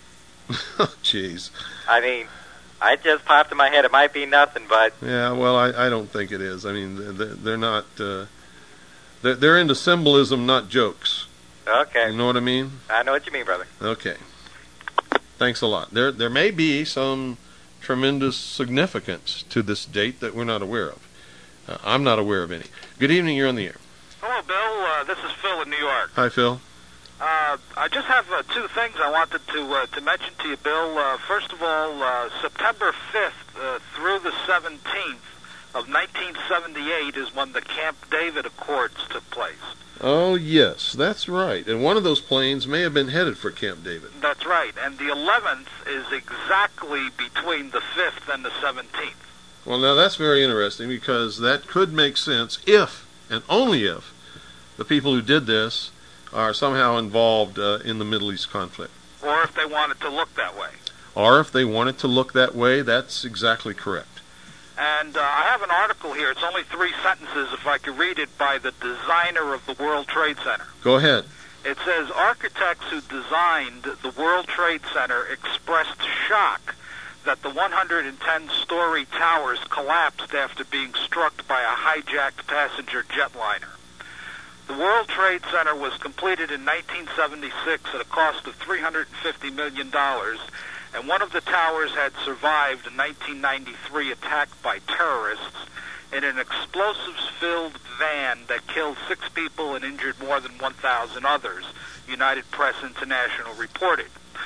Speaker 1: Jeez.
Speaker 11: I mean, I just popped in my head. It might be nothing, but
Speaker 1: Yeah, well, I, I don't think it is. I mean, they're, they're not. Uh, they're, they're into symbolism, not jokes.
Speaker 11: okay.
Speaker 1: You know what I mean?
Speaker 11: I know what you mean, brother.
Speaker 1: Okay. Thanks a lot. There, there may be some tremendous significance to this date that we're not aware of. Uh, I'm not aware of any. Good evening. You're on the air.
Speaker 16: Hello, Bill. Uh, this is Phil in New York.
Speaker 1: Hi, Phil.
Speaker 16: Uh, I just have uh, two things I wanted to uh, to mention to you, Bill. Uh, first of all, uh, September fifth uh, through the seventeenth of nineteen seventy-eight is when the Camp David Accords took place.
Speaker 1: Oh, yes, that's right. And one of those planes may have been headed for Camp David.
Speaker 16: That's right. And the eleventh is exactly between the fifth and the seventeenth.
Speaker 1: Well, now that's very interesting because that could make sense if, and only if, the people who did this are somehow involved uh, in the Middle East conflict.
Speaker 16: Or if they wanted to look that way.
Speaker 1: Or if they want it to look that way, that's exactly correct.
Speaker 16: And uh, I have an article here. It's only three sentences, if I could read it, by the designer of the World Trade Center.
Speaker 1: Go ahead.
Speaker 16: It says, architects who designed the World Trade Center expressed shock that the one hundred ten story towers collapsed after being struck by a hijacked passenger jetliner. The World Trade Center was completed in nineteen seventy-six at a cost of three hundred fifty million dollars, and one of the towers had survived a nineteen ninety-three attack by terrorists in an explosives-filled van that killed six people and injured more than one thousand others, United Press International reported.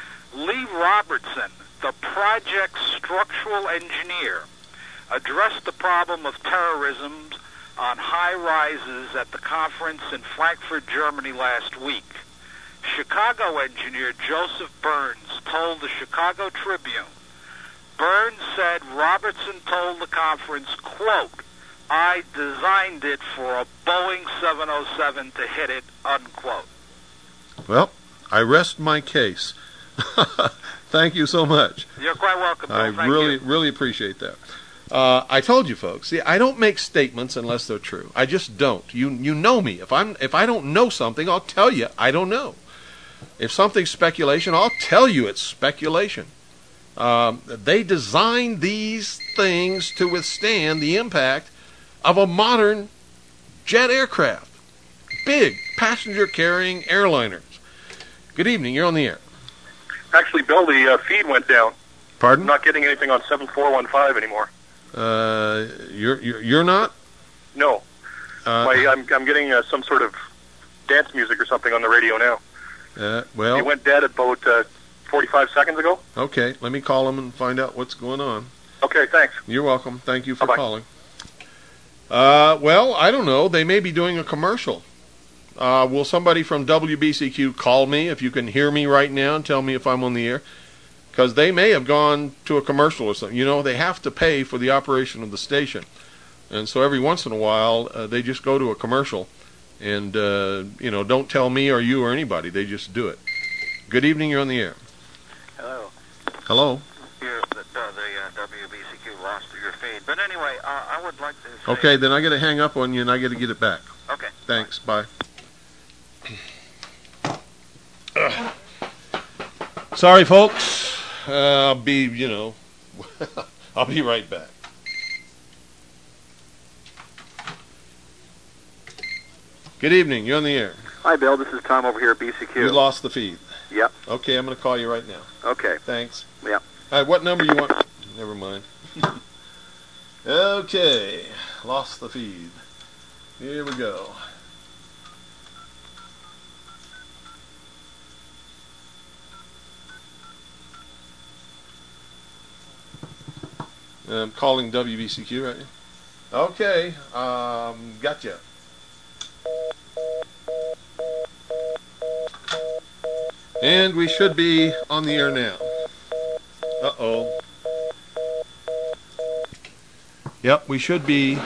Speaker 16: Lee Robertson, the project's structural engineer, addressed the problem of terrorism on high-rises at the conference in Frankfurt, Germany last week. Chicago engineer Joseph Burns told the Chicago Tribune, Burns said Robertson told the conference, quote, I designed it for a Boeing seven oh seven to hit it, unquote.
Speaker 1: Well, I rest my case. Thank you so much.
Speaker 16: You're quite welcome, Bill.
Speaker 1: I
Speaker 16: Thank
Speaker 1: really,
Speaker 16: you.
Speaker 1: really appreciate that. Uh, I told you folks, see, I don't make statements unless they're true. I just don't. You you know me. If I'm if I don't know something, I'll tell you I don't know. If something's speculation, I'll tell you it's speculation. Um, they designed these things to withstand the impact of a modern jet aircraft. Big passenger-carrying airliners. Good evening. You're on the air.
Speaker 15: Actually, Bill, the uh, feed went down.
Speaker 1: Pardon?
Speaker 15: I'm not getting anything on seven four one five anymore.
Speaker 1: Uh, you're, you're you're not?
Speaker 15: No.
Speaker 1: Uh,
Speaker 15: My, I'm I'm getting uh, some sort of dance music or something on the radio now.
Speaker 1: Uh, well,
Speaker 15: It went dead about uh, forty-five seconds ago.
Speaker 1: okay. Let me call them and find out what's going on.
Speaker 15: Okay, thanks.
Speaker 1: You're welcome. Thank you for
Speaker 15: Bye-bye.
Speaker 1: calling. Uh, well, I don't know. They may be doing a commercial. Uh, will somebody from W B C Q call me if you can hear me right now and tell me if I'm on the air? Because they may have gone to a commercial or something. You know, they have to pay for the operation of the station. And so every once in a while, uh, they just go to a commercial and, uh, you know, don't tell me or you or anybody. They just do it. Good evening. You're on the air.
Speaker 10: Hello.
Speaker 1: Hello.
Speaker 10: Here, the, uh, the uh, W B C Q lost your feed. But anyway, uh, I would like to say...
Speaker 1: Okay, then I got to hang up on you and I got to get it back.
Speaker 10: Okay.
Speaker 1: Thanks. Bye. Ugh. Sorry, folks. Uh, I'll be, you know, I'll be right back. Good evening. You're on the air.
Speaker 17: Hi, Bill. This is Tom over here at B C Q.
Speaker 1: You lost the feed.
Speaker 17: Yep.
Speaker 1: Okay, I'm going to call you right now.
Speaker 17: Okay.
Speaker 1: Thanks.
Speaker 17: Yep.
Speaker 1: All right, what number you want? Never mind. Okay, lost the feed. Here we go. I'm calling W B C Q right now. Okay, um, gotcha. And we should be on the air now. Uh-oh. Yep, we should be.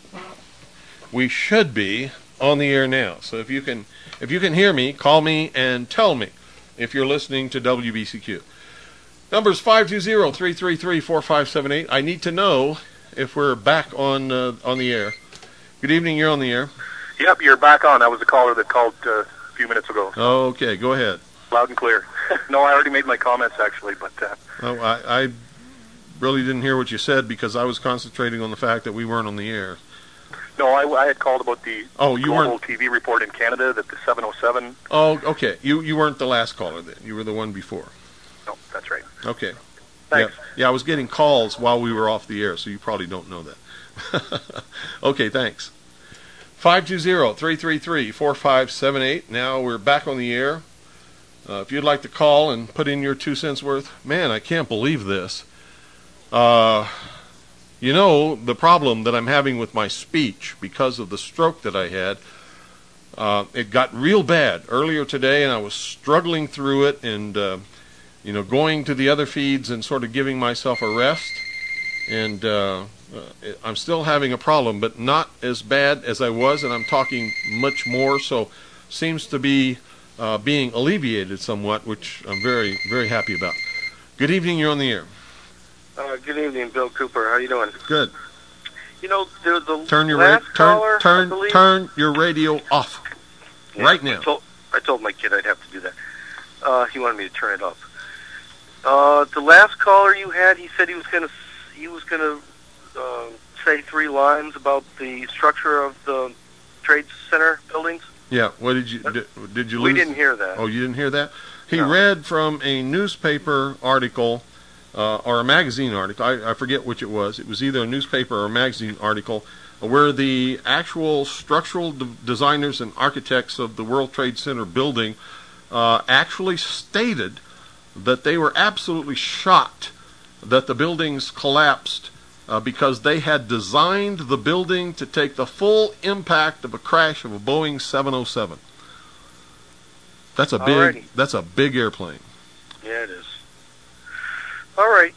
Speaker 1: We should be on the air now. So if you can, if you can hear me, call me and tell me if you're listening to W B C Q. Number's five two zero, three three three, four five seven eight. I need to know if we're back on uh, on the air. Good evening, you're on the air.
Speaker 15: Yep, you're back on. That was the caller that called uh, a few minutes ago.
Speaker 1: Okay, go ahead.
Speaker 15: Loud and clear. No, I already made my comments, actually, but... Uh,
Speaker 1: oh, I, I really didn't hear what you said because I was concentrating on the fact that we weren't on the air.
Speaker 15: No, I, I had called about the
Speaker 1: oh, you
Speaker 15: global
Speaker 1: weren't...
Speaker 15: T V report in Canada, that the seven oh seven...
Speaker 1: Oh, okay. You you weren't the last caller then. You were the one before.
Speaker 15: No, that's right.
Speaker 1: Okay.
Speaker 15: Thanks.
Speaker 1: Yeah, yeah, I was getting calls while we were off the air, so you probably don't know that. Okay, thanks. five two zero, three three three, four five seven eight. Now we're back on the air. Uh, if you'd like to call and put in your two cents worth, man, I can't believe this. Uh, you know, the problem that I'm having with my speech because of the stroke that I had, uh, it got real bad earlier today, and I was struggling through it and, uh, you know, going to the other feeds and sort of giving myself a rest. And uh, uh, I'm still having a problem, but not as bad as I was, and I'm talking much more, so seems to be uh, being alleviated somewhat, which I'm very, very happy about. Good evening, you're on the air.
Speaker 18: Uh, good evening, Bill Cooper. How you doing?
Speaker 1: Good.
Speaker 18: You know, the, the
Speaker 1: turn your
Speaker 18: last
Speaker 1: ra- turn
Speaker 18: caller,
Speaker 1: turn
Speaker 18: I believe,
Speaker 1: turn your radio off
Speaker 18: yeah,
Speaker 1: right now.
Speaker 18: I told, I told my kid I'd have to do that. Uh, he wanted me to turn it off. Uh, the last caller you had, he said he was gonna he was gonna uh, say three lines about the structure of the trade center buildings.
Speaker 1: Yeah. What did you did, did you
Speaker 18: We
Speaker 1: lose?
Speaker 18: didn't hear that.
Speaker 1: Oh, you didn't hear that? He
Speaker 18: No.
Speaker 1: read from a newspaper article uh, or a magazine article. I, I forget which it was. It was either a newspaper or a magazine article where the actual structural de- designers and architects of the World Trade Center building uh, actually stated that they were absolutely shocked that the buildings collapsed uh, because they had designed the building to take the full impact of a crash of a Boeing seven oh seven. That's a big.
Speaker 18: Alrighty.
Speaker 1: That's a big airplane.
Speaker 18: Yeah, it is. All right.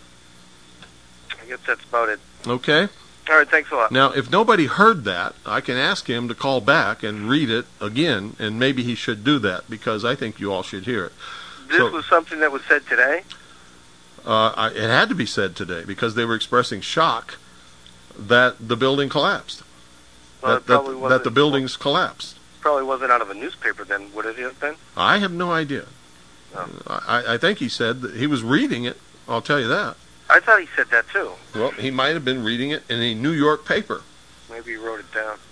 Speaker 18: I guess that's about it.
Speaker 1: Okay.
Speaker 18: All right. Thanks a lot.
Speaker 1: Now, if nobody heard that, I can ask him to call back and read it again, and maybe he should do that because I think you all should hear it.
Speaker 18: This
Speaker 1: So-
Speaker 18: was something that was said today.
Speaker 1: Uh, I, it had to be said today because they were expressing shock that the building collapsed.
Speaker 18: Well,
Speaker 1: that,
Speaker 18: it probably
Speaker 1: that,
Speaker 18: wasn't-
Speaker 1: that the buildings collapsed.
Speaker 18: Probably wasn't out of a newspaper then. Would it have been?
Speaker 1: I have no idea.
Speaker 18: Oh.
Speaker 1: I, I think he said that he was reading it. I'll tell you that.
Speaker 18: I thought he said that too.
Speaker 1: Well, he might have been reading it in a New York paper.
Speaker 18: Maybe he wrote it down.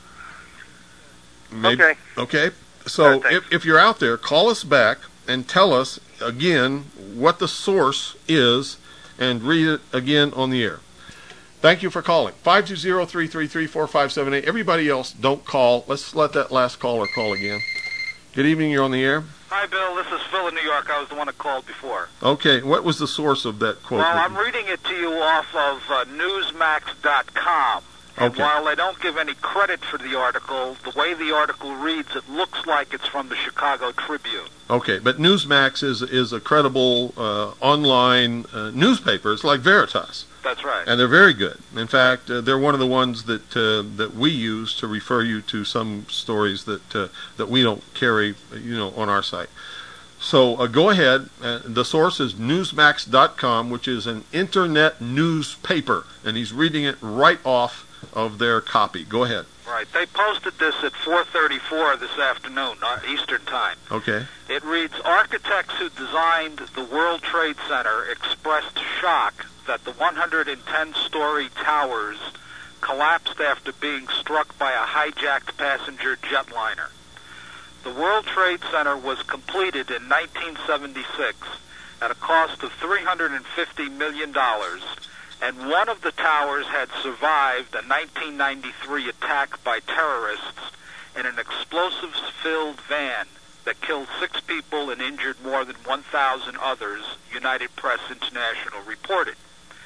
Speaker 1: Maybe,
Speaker 18: Okay.
Speaker 1: Okay. So
Speaker 18: All right, thanks.
Speaker 1: if, if you're out there, call us back and tell us again what the source is and read it again on the air. Thank you for calling. five two zero, three three three, four five seven eight. Everybody else, don't call. Let's let that last caller call again. Good evening. You're on the air.
Speaker 16: Hi, Bill. This is Phil in New York. I was the one that called before.
Speaker 1: Okay. What was the source of that quote?
Speaker 16: Well, I'm reading it to you off of uh, Newsmax dot com. And
Speaker 1: Okay.
Speaker 16: while they don't give any credit for the article, the way the article reads, it looks like it's from the Chicago Tribune.
Speaker 1: Okay, but Newsmax is is a credible uh, online uh, newspaper. It's like Veritas.
Speaker 16: That's right.
Speaker 1: And they're very good. In fact, uh, they're one of the ones that uh, that we use to refer you to some stories that uh, that we don't carry, you know, on our site. So uh, go ahead. Uh, the source is Newsmax dot com, which is an internet newspaper, and he's reading it right off of their copy. Go ahead.
Speaker 16: Right. They posted this at four thirty-four this afternoon, uh, Eastern Time.
Speaker 1: Okay.
Speaker 16: It reads, architects who designed the World Trade Center expressed shock that the one hundred ten story towers collapsed after being struck by a hijacked passenger jetliner. The World Trade Center was completed in nineteen seventy-six at a cost of three hundred fifty million dollars, and one of the towers had survived a nineteen ninety-three attack by terrorists in an explosives-filled van that killed six people and injured more than one thousand others, United Press International reported.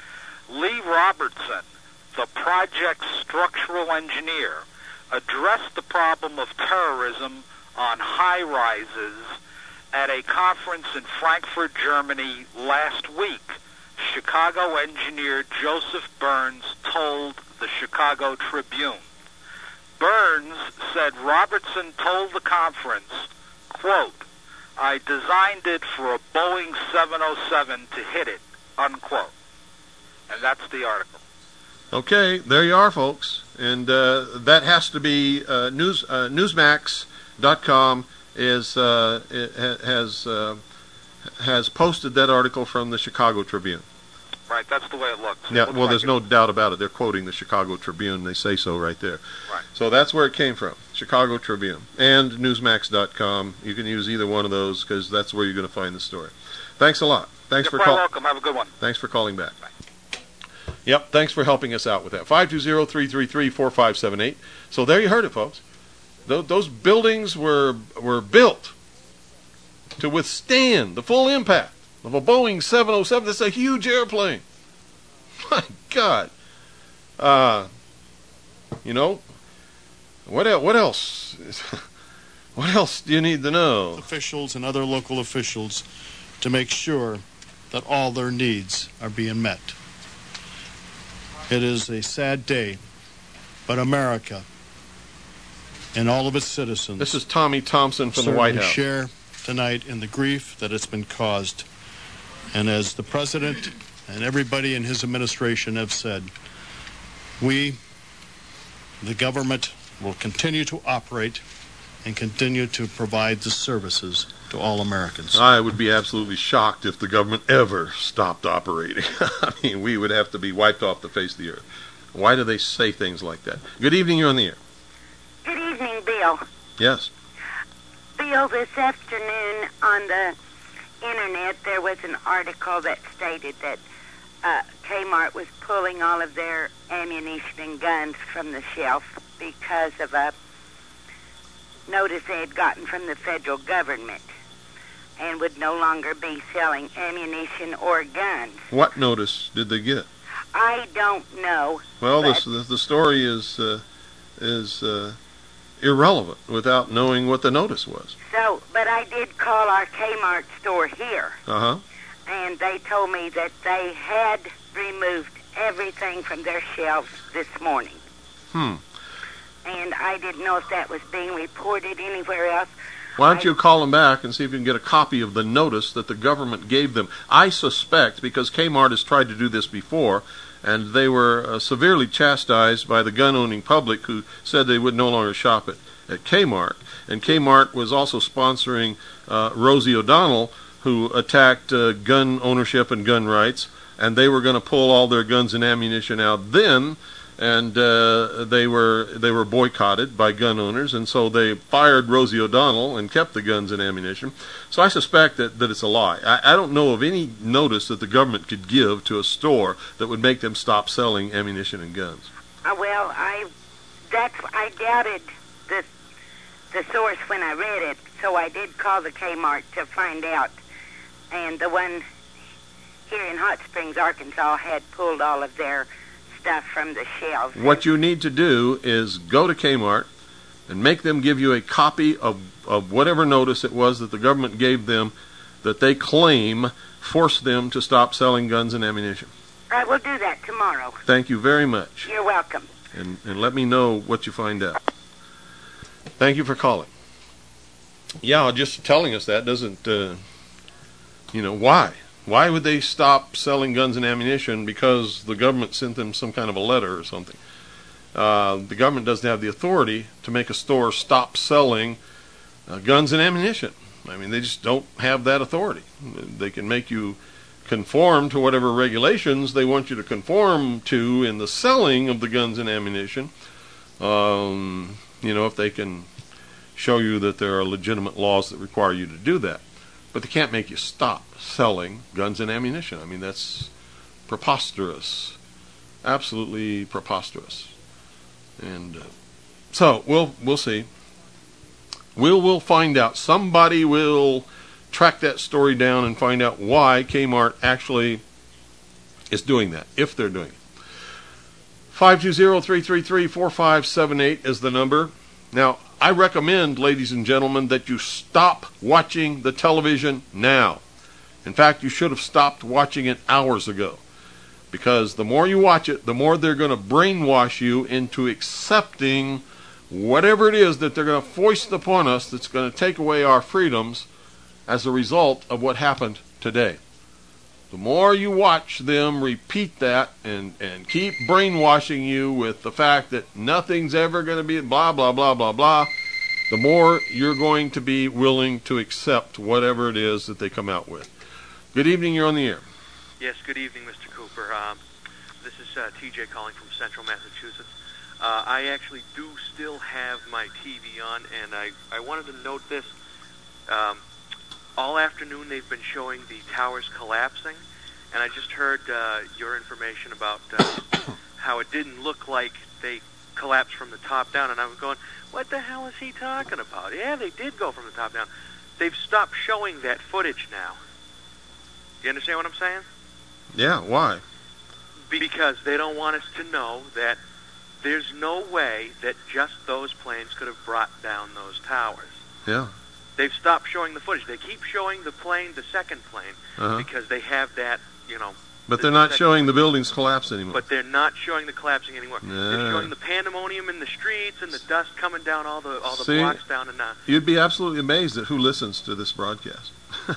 Speaker 16: Lee Robertson, the project's structural engineer, addressed the problem of terrorism on high-rises at a conference in Frankfurt, Germany last week. Chicago engineer Joseph Burns told the Chicago Tribune. Burns said Robertson told the conference, quote, "I designed it for a Boeing seven oh seven to hit it," unquote. And that's the article.
Speaker 1: Okay, there you are, folks. And uh, that has to be uh, news, uh, Newsmax dot com is uh, it has uh, has posted that article from the Chicago Tribune.
Speaker 16: Right, that's the way it looks. It
Speaker 1: Yeah,
Speaker 16: looks
Speaker 1: well,
Speaker 16: like
Speaker 1: there's
Speaker 16: it.
Speaker 1: no doubt about it. They're quoting the Chicago Tribune. They say so right there.
Speaker 16: Right.
Speaker 1: So that's where it came from, Chicago Tribune. And Newsmax dot com. You can use either one of those because that's where you're going to find the story. Thanks a lot. Thanks
Speaker 16: You're
Speaker 1: for
Speaker 16: quite
Speaker 1: calling.
Speaker 16: welcome. Have a good one.
Speaker 1: Thanks for calling back. Bye. Yep, thanks for helping us out with that. five two zero, three three three, four five seven eight. So there you heard it, folks. Those, those buildings were were built to withstand the full impact of a Boeing seven oh seven. That's a huge airplane. My God. Uh, you know, what, el- what else? What else do you need to know?
Speaker 19: Officials and other local officials to make sure that all their needs are being met. It is a sad day, but America and all of its citizens.
Speaker 1: This is Tommy Thompson from the White House.
Speaker 19: Share tonight in the grief that it's been caused. And as the president and everybody in his administration have said, we, the government, will continue to operate and continue to provide the services to all Americans.
Speaker 1: I would be absolutely shocked if the government ever stopped operating. I mean, we would have to be wiped off the face of the earth. Why do they say things like that? Good evening, you're on the air.
Speaker 20: Good evening, Bill.
Speaker 1: Yes.
Speaker 20: Bill, this afternoon on the internet there was an article that stated that uh, Kmart was pulling all of their ammunition and guns from the shelf because of a notice they had gotten from the federal government and would no longer be selling ammunition or guns.
Speaker 1: What notice did they get?
Speaker 20: I don't know.
Speaker 1: Well, this, the, the story is uh, is uh, irrelevant without knowing what the notice was.
Speaker 20: So, but I did call our Kmart store here,
Speaker 1: Uh-huh.
Speaker 20: and they told me that they had removed everything from their shelves this morning.
Speaker 1: Hmm.
Speaker 20: And I didn't know if that was being reported anywhere else.
Speaker 1: Why don't you call them back and see if you can get a copy of the notice that the government gave them? I suspect, because Kmart has tried to do this before, and they were uh, severely chastised by the gun-owning public who said they would no longer shop at, at Kmart. And Kmart was also sponsoring uh, Rosie O'Donnell, who attacked uh, gun ownership and gun rights, and they were going to pull all their guns and ammunition out then. And uh, they were they were boycotted by gun owners, and so they fired Rosie O'Donnell and kept the guns and ammunition. So I suspect that, that it's a lie. I, I don't know of any notice that the government could give to a store that would make them stop selling ammunition and guns.
Speaker 20: Uh, well, I that's I doubted the the source when I read it, so I did call the Kmart to find out. And the one here in Hot Springs, Arkansas, had pulled all of their stuff from the shelves.
Speaker 1: What you need to do is go to Kmart and make them give you a copy of, of whatever notice it was that the government gave them that they claim forced them to stop selling guns and ammunition.
Speaker 20: I will do that tomorrow.
Speaker 1: Thank you very much.
Speaker 20: You're welcome.
Speaker 1: And, and let me know what you find out. Thank you for calling. Yeah, just telling us that doesn't, uh, you know, why? Why would they stop selling guns and ammunition? Because the government sent them some kind of a letter or something. Uh, the government doesn't have the authority to make a store stop selling uh, guns and ammunition. I mean, they just don't have that authority. They can make you conform to whatever regulations they want you to conform to in the selling of the guns and ammunition. Um, you know, if they can show you that there are legitimate laws that require you to do that. But they can't make you stop selling guns and ammunition. I mean, that's preposterous. Absolutely preposterous. And uh, so, we'll we'll see. We'll, we'll find out. Somebody will track that story down and find out why Kmart actually is doing that, if they're doing it. five two zero, three three three, four five seven eight is the number. Now, I recommend, ladies and gentlemen, that you stop watching the television now. In fact, you should have stopped watching it hours ago. Because the more you watch it, the more they're going to brainwash you into accepting whatever it is that they're going to foist upon us that's going to take away our freedoms as a result of what happened today. The more you watch them repeat that and, and keep brainwashing you with the fact that nothing's ever going to be blah, blah, blah, blah, blah, the more you're going to be willing to accept whatever it is that they come out with. Good evening, you're on the air.
Speaker 21: Yes, good evening, Mister Cooper. Um, this is uh, T J calling from Central Massachusetts. Uh, I actually do still have my T V on, and I, I wanted to note this. Um, all afternoon they've been showing the towers collapsing, and I just heard uh, your information about uh, how it didn't look like they collapsed from the top down, and I was going, what the hell is he talking about? Yeah, they did go from the top down. They've stopped showing that footage now. You understand what I'm saying?
Speaker 1: Yeah, why?
Speaker 21: Because they don't want us to know that there's no way that just those planes could have brought down those towers.
Speaker 1: Yeah.
Speaker 21: They've stopped showing the footage. They keep showing the plane, the second plane,
Speaker 1: Uh-huh.
Speaker 21: because they have that, you know.
Speaker 1: But
Speaker 21: the
Speaker 1: they're not
Speaker 21: second-
Speaker 1: showing the buildings collapse anymore.
Speaker 21: But they're not showing the collapsing anymore.
Speaker 1: Yeah.
Speaker 21: They're showing the pandemonium in the streets and the dust coming down all the all the
Speaker 1: See?
Speaker 21: blocks down and uh,
Speaker 1: You'd be absolutely amazed at who listens to this broadcast.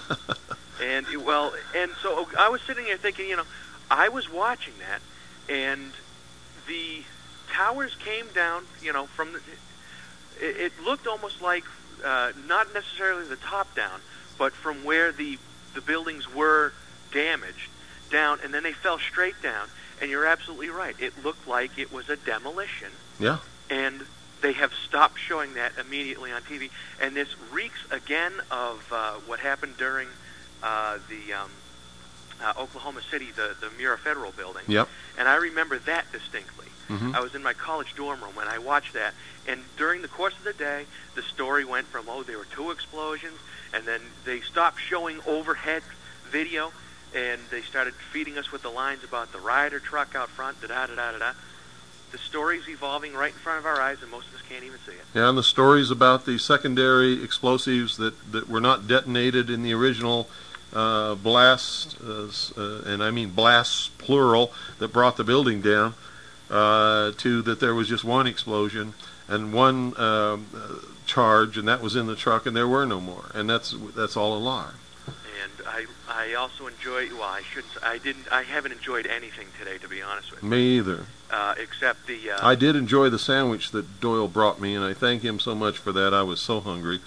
Speaker 21: And well, and so I was sitting there thinking, you know, I was watching that, and the towers came down, you know, from the. It, it looked almost like uh, not necessarily the top down, but from where the the buildings were damaged down, and then they fell straight down. And you're absolutely right. It looked like it was a demolition.
Speaker 1: Yeah.
Speaker 21: And they have stopped showing that immediately on T V. And this reeks again of uh, what happened during uh, the um, uh, Oklahoma City, the, the Mira Federal building.
Speaker 1: Yep.
Speaker 21: And I remember that distinctly.
Speaker 1: Mhm.
Speaker 21: I was in my college dorm room when I watched that. And during the course of the day, the story went from, oh, there were two explosions, and then they stopped showing overhead video, and they started feeding us with the lines about the Ryder truck out front, da-da-da-da-da. The story's evolving right in front of our eyes, and most of us can't even see it.
Speaker 1: Yeah, and the stories about the secondary explosives that, that were not detonated in the original uh, blast, uh, uh, and I mean blasts, plural, that brought the building down, uh, to that there was just one explosion and one um, uh, charge, and that was in the truck, and there were no more. And that's that's all a lie.
Speaker 21: And I, I also enjoy. Well, I shouldn't. I didn't. I haven't enjoyed anything today, to be honest with you.
Speaker 1: Me either.
Speaker 21: Uh, except the. Uh,
Speaker 1: I did enjoy the sandwich that Doyle brought me, and I thank him so much for that. I was so hungry.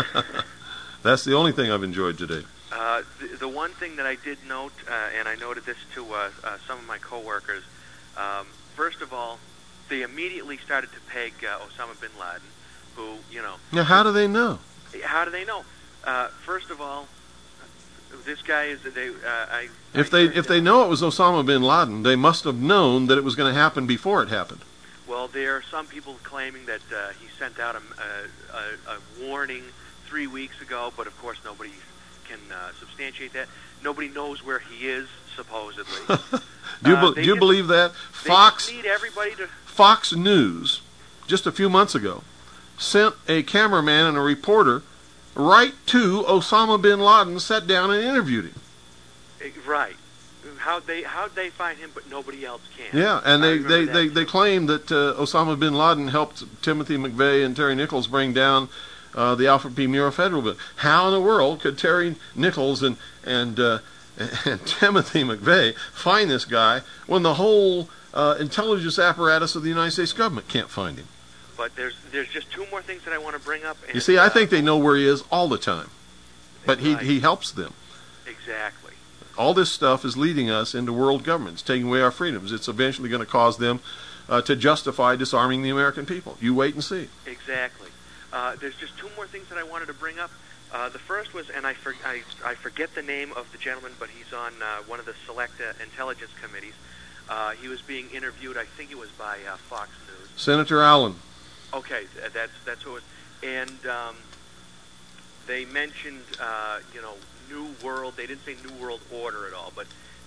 Speaker 1: That's the only thing I've enjoyed today.
Speaker 21: Uh, the, the one thing that I did note, uh, and I noted this to uh, uh, some of my coworkers. Um, first of all, they immediately started to peg uh, Osama bin Laden, who, you know.
Speaker 1: Now, how do they know?
Speaker 21: How do they know? Uh, first of all, this guy is. They. Uh, I.
Speaker 1: If they if they know it was Osama bin Laden, they must have known that it was going to happen before it happened.
Speaker 21: Well, there are some people claiming that uh, he sent out a, a, a, a warning three weeks ago, but of course nobody can uh, substantiate that. Nobody knows where he is, supposedly.
Speaker 1: do you
Speaker 21: uh,
Speaker 1: be, do you
Speaker 21: just,
Speaker 1: believe that?
Speaker 21: They
Speaker 1: Fox
Speaker 21: just need everybody to.
Speaker 1: Fox News, just a few months ago, sent a cameraman and a reporter right to Osama bin Laden, sat down and interviewed him.
Speaker 21: Right. How'd they, how'd they find him, but nobody else can?
Speaker 1: Yeah, and
Speaker 21: I
Speaker 1: they,
Speaker 21: remember
Speaker 1: they,
Speaker 21: that
Speaker 1: they,
Speaker 21: too.
Speaker 1: they claim that uh, Osama bin Laden helped Timothy McVeigh and Terry Nichols bring down uh, the Alfred P. Murrah Federal Building. How in the world could Terry Nichols and, and, uh, and Timothy McVeigh find this guy when the whole uh, intelligence apparatus of the United States government can't find him?
Speaker 21: But there's there's just two more things that I want to bring up. And,
Speaker 1: You see, I
Speaker 21: uh,
Speaker 1: think they know where he is all the time, but he,
Speaker 21: Right.
Speaker 1: he helps them.
Speaker 21: Exactly.
Speaker 1: All this stuff is leading us into world governments, taking away our freedoms. It's eventually going to cause them uh, to justify disarming the American people. You wait and see.
Speaker 21: Exactly. Uh, there's just two more things that I wanted to bring up. Uh, the first was, and I, for, I, I forget the name of the gentleman, but he's on uh, one of the select uh, intelligence committees. Uh, he was being interviewed, I think it was by uh, Fox News.
Speaker 1: Senator Allen.
Speaker 21: Okay, th- that's that's who it was. And um, they mentioned, uh, you know, New World. They didn't say New World Order at all, but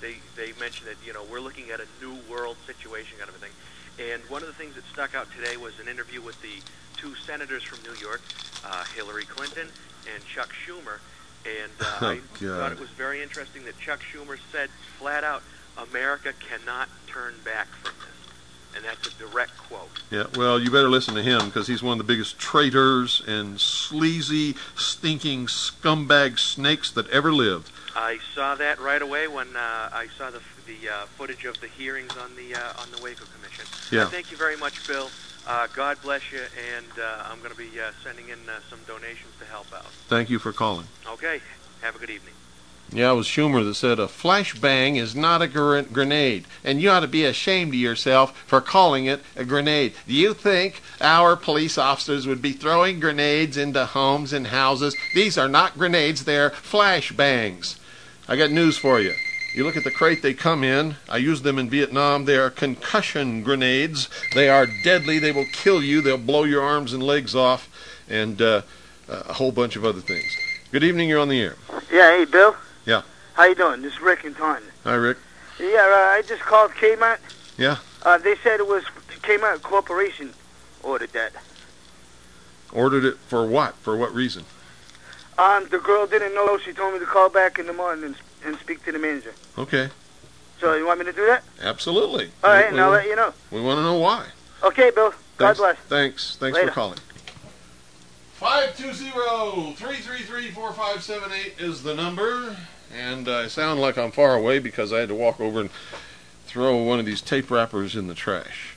Speaker 21: they they mentioned that you know we're looking at a new world situation kind of a thing. And one of the things that stuck out today was an interview with the two senators from New York, uh, Hillary Clinton and Chuck Schumer. And uh,
Speaker 1: Oh,
Speaker 21: I
Speaker 1: God.
Speaker 21: thought it was very interesting that Chuck Schumer said flat out, America cannot turn back from this. And that's a direct quote.
Speaker 1: Yeah, well, you better listen to him because he's one of the biggest traitors and sleazy, stinking scumbag snakes that ever lived.
Speaker 21: I saw that right away when uh, I saw the the uh, footage of the hearings on the uh, on the Waco Commission.
Speaker 1: Yeah.
Speaker 21: Uh, thank you very much, Bill. Uh, God bless you, and uh, I'm going to be uh, sending in uh, some donations to help out.
Speaker 1: Thank you for calling.
Speaker 21: Okay, have a good evening.
Speaker 1: Yeah, it was Schumer that said a flashbang is not a gr- grenade, and you ought to be ashamed of yourself for calling it a grenade. Do you think our police officers would be throwing grenades into homes and houses? These are not grenades, they're flashbangs. I got news for you. You look at the crate they come in. I used them in Vietnam. They are concussion grenades. They are deadly. They will kill you. They'll blow your arms and legs off, and uh, a whole bunch of other things. Good evening. You're on the air.
Speaker 2: Yeah, hey, Bill.
Speaker 1: Yeah.
Speaker 2: How you doing? This is Rick in Taunton.
Speaker 1: Hi, Rick.
Speaker 2: Yeah, uh, I just called Kmart.
Speaker 1: Yeah.
Speaker 2: Uh, they said it was Kmart Corporation ordered that.
Speaker 1: Ordered it for what? For what reason?
Speaker 2: Um, the girl didn't know. She told me to call back in the morning and, and speak to the manager.
Speaker 1: Okay.
Speaker 2: So you want me to do that?
Speaker 1: Absolutely.
Speaker 2: All right,
Speaker 1: we,
Speaker 2: and
Speaker 1: we,
Speaker 2: I'll let you know.
Speaker 1: We want to know why.
Speaker 2: Okay, Bill. God
Speaker 1: Thanks,
Speaker 2: bless.
Speaker 1: Thanks. Thanks
Speaker 2: Later.
Speaker 1: for calling. five two zero, three three three, four five seven eight is the number. And I sound like I'm far away because I had to walk over and throw one of these tape wrappers in the trash.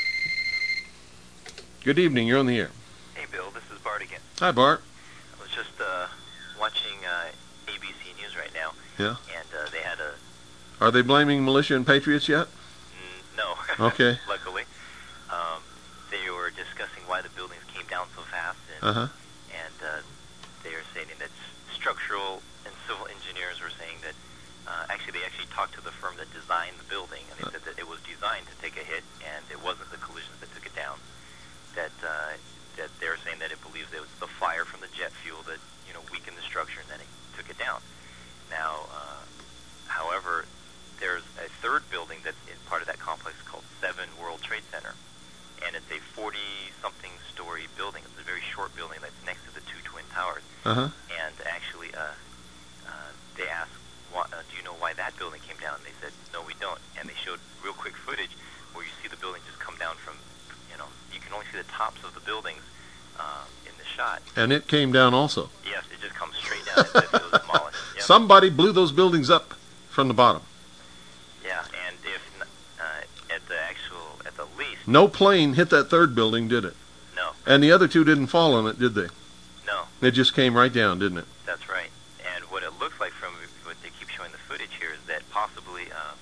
Speaker 1: Good evening. You're on the air.
Speaker 22: Hey, Bill. This is Bart again.
Speaker 1: Hi, Bart.
Speaker 22: I was just uh, watching uh, A B C News right now.
Speaker 1: Yeah.
Speaker 22: And uh, they had a...
Speaker 1: Are they blaming militia and patriots yet?
Speaker 22: Mm, no.
Speaker 1: Okay.
Speaker 22: Luckily. Um, they were discussing why the buildings came down so fast. And,
Speaker 1: Uh-huh.
Speaker 22: and uh, they were saying that structural and civil engineers were saying that... Uh, actually, they actually talked to the firm that designed the building, and they said that it was designed to take a hit, and it wasn't the collisions that took it down. That uh, that they were saying that it believes it was the fire from the jet fuel that you know weakened the structure, and then it took it down. Now, uh, however, there's a third building that's in part of that complex called Seven World Trade Center, and it's a forty-something story building. It's a very short building that's next to the two twin towers.
Speaker 1: Uh-huh.
Speaker 22: And actually, uh, uh, they asked, why, uh, do you know why that building came down? And they said, no, we don't. And they showed real quick footage where you see the building just come down from, you know, you can only see the tops of the buildings uh, in the shot.
Speaker 1: And it came down also.
Speaker 22: Yes, it just comes straight down as if it was demolished. Yep.
Speaker 1: Somebody blew those buildings up from the bottom.
Speaker 22: Yeah, and if uh, at the actual, at the least...
Speaker 1: No plane hit that third building, did it?
Speaker 22: No.
Speaker 1: And the other two didn't fall on it, did they?
Speaker 22: No.
Speaker 1: It just came right down, didn't it?
Speaker 22: That's right. And what it looks like from what they keep showing the footage here is that possibly, uh,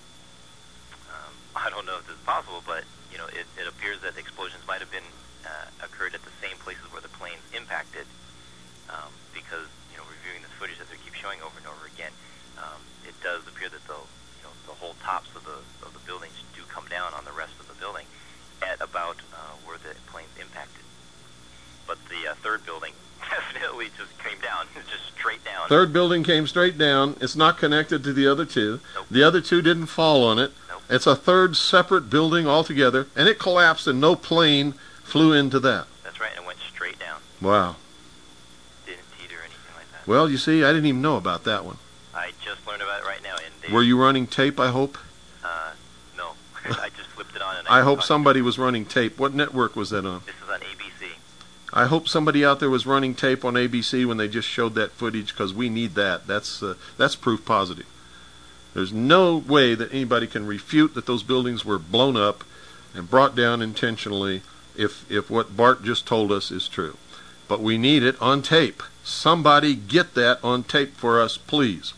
Speaker 22: um, I don't know if this is possible, but you know, it, it appears that explosions might have been uh, occurred at the same places where the planes impacted, um, because you know, reviewing this footage that they keep showing over and over again, um, it does appear that the you know the whole tops of the of the buildings do come down on the rest of the building at about uh, where the planes impacted. But the uh, third building definitely just came down, just straight down.
Speaker 1: Third building came straight down. It's not connected to the other two.
Speaker 22: Nope.
Speaker 1: The other two didn't fall on it.
Speaker 22: Nope.
Speaker 1: It's a third separate building altogether, and it collapsed and no plane flew into that.
Speaker 22: That's right, and it went straight down.
Speaker 1: Wow.
Speaker 22: Didn't teeter or anything like that.
Speaker 1: Well, you see, I didn't even know about that one.
Speaker 22: I just learned about it right now. And they,
Speaker 1: Were you running tape, I hope?
Speaker 22: Uh, no. I just flipped it on. And
Speaker 1: I
Speaker 22: I
Speaker 1: hope somebody was running tape. What network was that on?
Speaker 22: This is on A B C.
Speaker 1: I hope somebody out there was running tape on A B C when they just showed that footage, because we need that. That's uh, that's proof positive. There's no way that anybody can refute that those buildings were blown up and brought down intentionally if if what Bart just told us is true. But we need it on tape. Somebody get that on tape for us, please.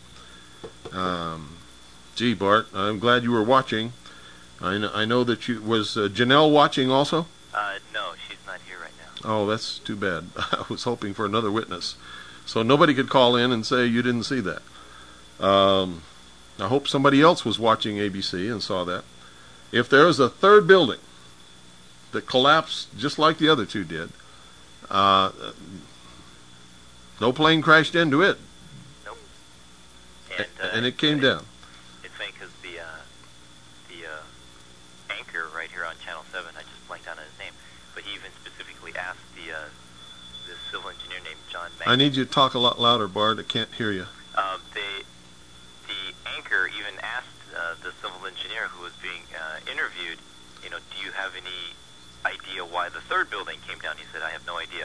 Speaker 1: Um, gee, Bart, I'm glad you were watching. I know, I know that you... Was uh, Janelle watching also?
Speaker 22: Uh, no, she's not here right now.
Speaker 1: Oh, that's too bad. I was hoping for another witness. So nobody could call in and say you didn't see that. Um, I hope somebody else was watching A B C and saw that. If there is a third building that collapsed just like the other two did, uh, no plane crashed into it.
Speaker 22: Nope. And, uh,
Speaker 1: and it came down.
Speaker 22: It's funny because
Speaker 1: I need you to talk a lot louder, Bart. I can't hear you.
Speaker 22: Um, the the anchor even asked uh, the civil engineer who was being uh, interviewed, you know, do you have any idea why the third building came down? He said, I have no idea.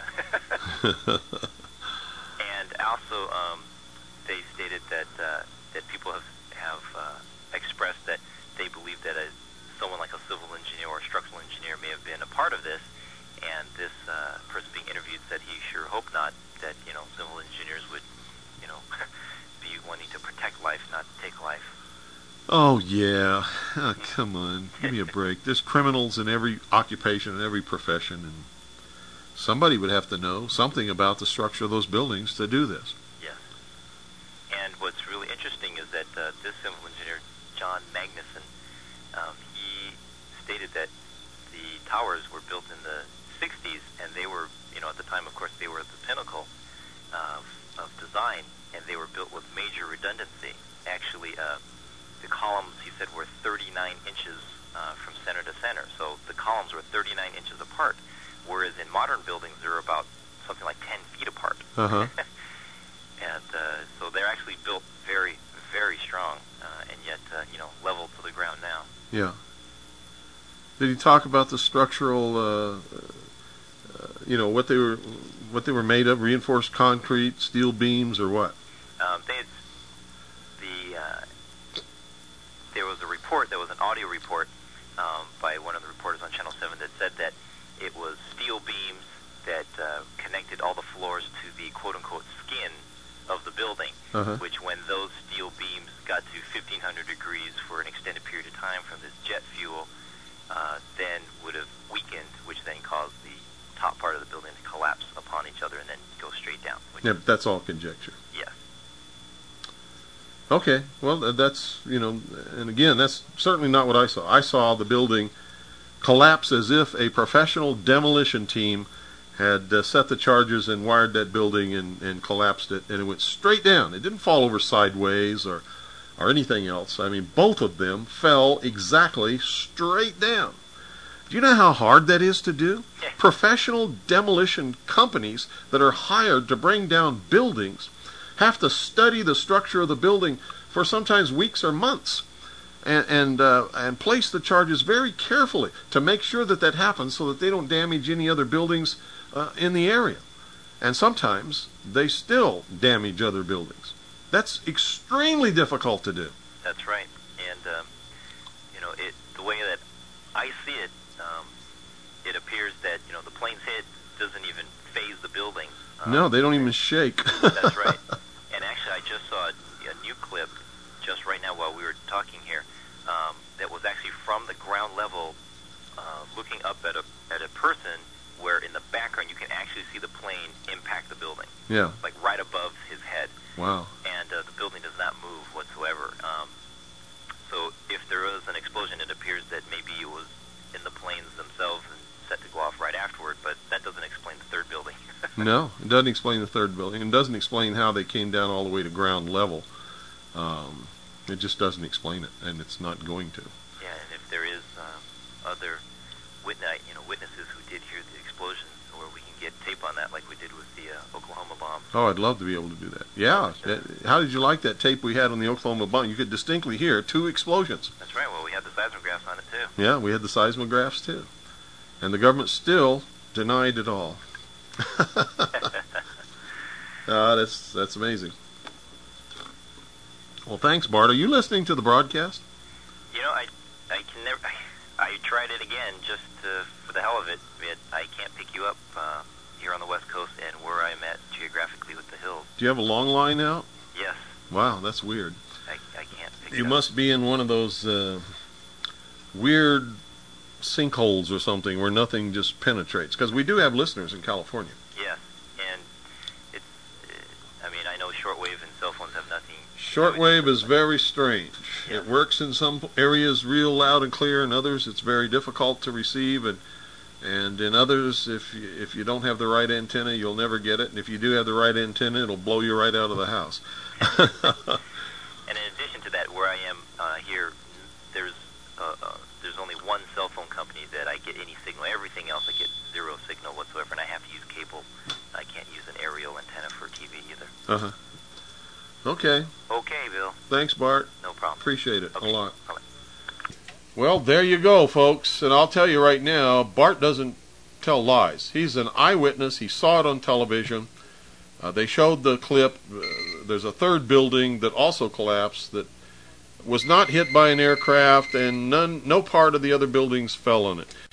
Speaker 22: And also, um, they stated that uh, that people have have uh, expressed that they believe that a, someone like a civil engineer or a structural engineer may have been a part of this. And this uh, person being interviewed said he sure hoped not, that, you know, civil engineers would, you know, be wanting to protect life, not take life.
Speaker 1: Oh, yeah. Oh, come on. Give me a break. There's criminals in every occupation, in every profession, and somebody would have to know something about the structure of those buildings to do this.
Speaker 22: Yes. And what's really interesting is that uh, this civil engineer, John Magnuson, um, he stated that the towers were built in the sixties, and they were, you know, at the time, of course, they were at the pinnacle of, of design, and they were built with major redundancy. Actually, uh, the columns, he said, were thirty-nine inches uh, from center to center. So the columns were thirty-nine inches apart, whereas in modern buildings, they're about something like ten feet apart.
Speaker 1: Uh-huh.
Speaker 22: And uh, so they're actually built very, very strong, uh, and yet, uh, you know, level to the ground now.
Speaker 1: Yeah. Did he talk about the structural, uh, uh, you know, what they were, what they were made of? Reinforced concrete, steel beams, or what?
Speaker 22: Um, they had, the uh, there was a report. There was an audio report um, by one of the reporters on Channel Seven that said that it was steel beams that uh, connected all the floors to the quote-unquote skin of the building,
Speaker 1: uh-huh.
Speaker 22: which when those steel beams got to fifteen hundred degrees for an extended period of time from this jet fuel, uh, then would have weakened, which then caused the top part of the building to collapse upon each other and then go straight down.
Speaker 1: Yeah, but that's all conjecture.
Speaker 22: Yes.
Speaker 1: Okay, well, that's, you know, and again, that's certainly not what I saw. I saw the building collapse as if a professional demolition team had uh, set the charges and wired that building and, and collapsed it, and it went straight down. It didn't fall over sideways or, or anything else. I mean, both of them fell exactly straight down. Do you know how hard that is to do?
Speaker 22: Yeah.
Speaker 1: Professional demolition companies that are hired to bring down buildings have to study the structure of the building for sometimes weeks or months, and and, uh, and place the charges very carefully to make sure that that happens so that they don't damage any other buildings uh, in the area. And sometimes they still damage other buildings. That's extremely difficult to do.
Speaker 22: That's right. And, um, you know, it the way that I see it, um, it appears that, you know, the plane's hit doesn't even phase the building. Um,
Speaker 1: no, they don't even shake.
Speaker 22: That's right. And actually, I just saw a, a new clip just right now while we were talking here um, that was actually from the ground level uh, looking up at a at a person where in the background you can actually see the plane impact the building.
Speaker 1: Yeah.
Speaker 22: Like right above his head.
Speaker 1: Wow.
Speaker 22: And uh, the building does not move whatsoever. Um, so if there was an explosion, it appears that maybe it was in the planes themselves and set to go off right afterward, but that doesn't explain the third building.
Speaker 1: No, it doesn't explain the third building. It doesn't explain how they came down all the way to ground level. Um, it just doesn't explain it, and it's not going to.
Speaker 22: Yeah, and if there is um, other witness, you know, witnesses who did hear the explosion, or we can get tape on that like we did with the uh, Oklahoma bomb.
Speaker 1: Oh, I'd love to be able to do that. Yeah. That, how did you like that tape we had on the Oklahoma bomb? You could distinctly hear two explosions.
Speaker 22: That's right. Well, we had the seismographs on it, too.
Speaker 1: Yeah, we had the seismographs, too. And the government still denied it all. uh, that's that's amazing. Well, thanks, Bart. Are you listening to the broadcast?
Speaker 22: You know, I I can never. I, I tried it again just to, for the hell of it. But I can't pick you up uh, here on the West Coast and where I'm at geographically with the hills.
Speaker 1: Do you have a long line out?
Speaker 22: Yes.
Speaker 1: Wow, that's weird.
Speaker 22: I, I can't pick
Speaker 1: You
Speaker 22: it
Speaker 1: must
Speaker 22: up.
Speaker 1: be in one of those uh, weird sinkholes or something where nothing just penetrates. Because we do have listeners in California.
Speaker 22: Yes, and it's. Uh, I mean, I know shortwave and cell phones have nothing.
Speaker 1: Shortwave is very strange.
Speaker 22: Yeah.
Speaker 1: It works in some areas real loud and clear, in others it's very difficult to receive, and and in others, if you, if you don't have the right antenna, you'll never get it, and if you do have the right antenna, it'll blow you right out of the house.
Speaker 22: And in addition to that, where I am uh, here, there's uh, uh, there's only one cell phone company that I get any signal. Everything else I get zero signal whatsoever, and I have to use cable. I can't use an aerial antenna for T
Speaker 1: Uh-huh. Okay.
Speaker 22: Okay, Bill.
Speaker 1: Thanks, Bart.
Speaker 22: No problem.
Speaker 1: Appreciate it
Speaker 22: Okay.
Speaker 1: a lot.
Speaker 22: Bye-bye.
Speaker 1: Well, there you go, folks. And I'll tell you right now, Bart doesn't tell lies. He's an eyewitness. He saw it on television. Uh, they showed the clip. Uh, there's a third building that also collapsed that was not hit by an aircraft, and none, no part of the other buildings fell on it.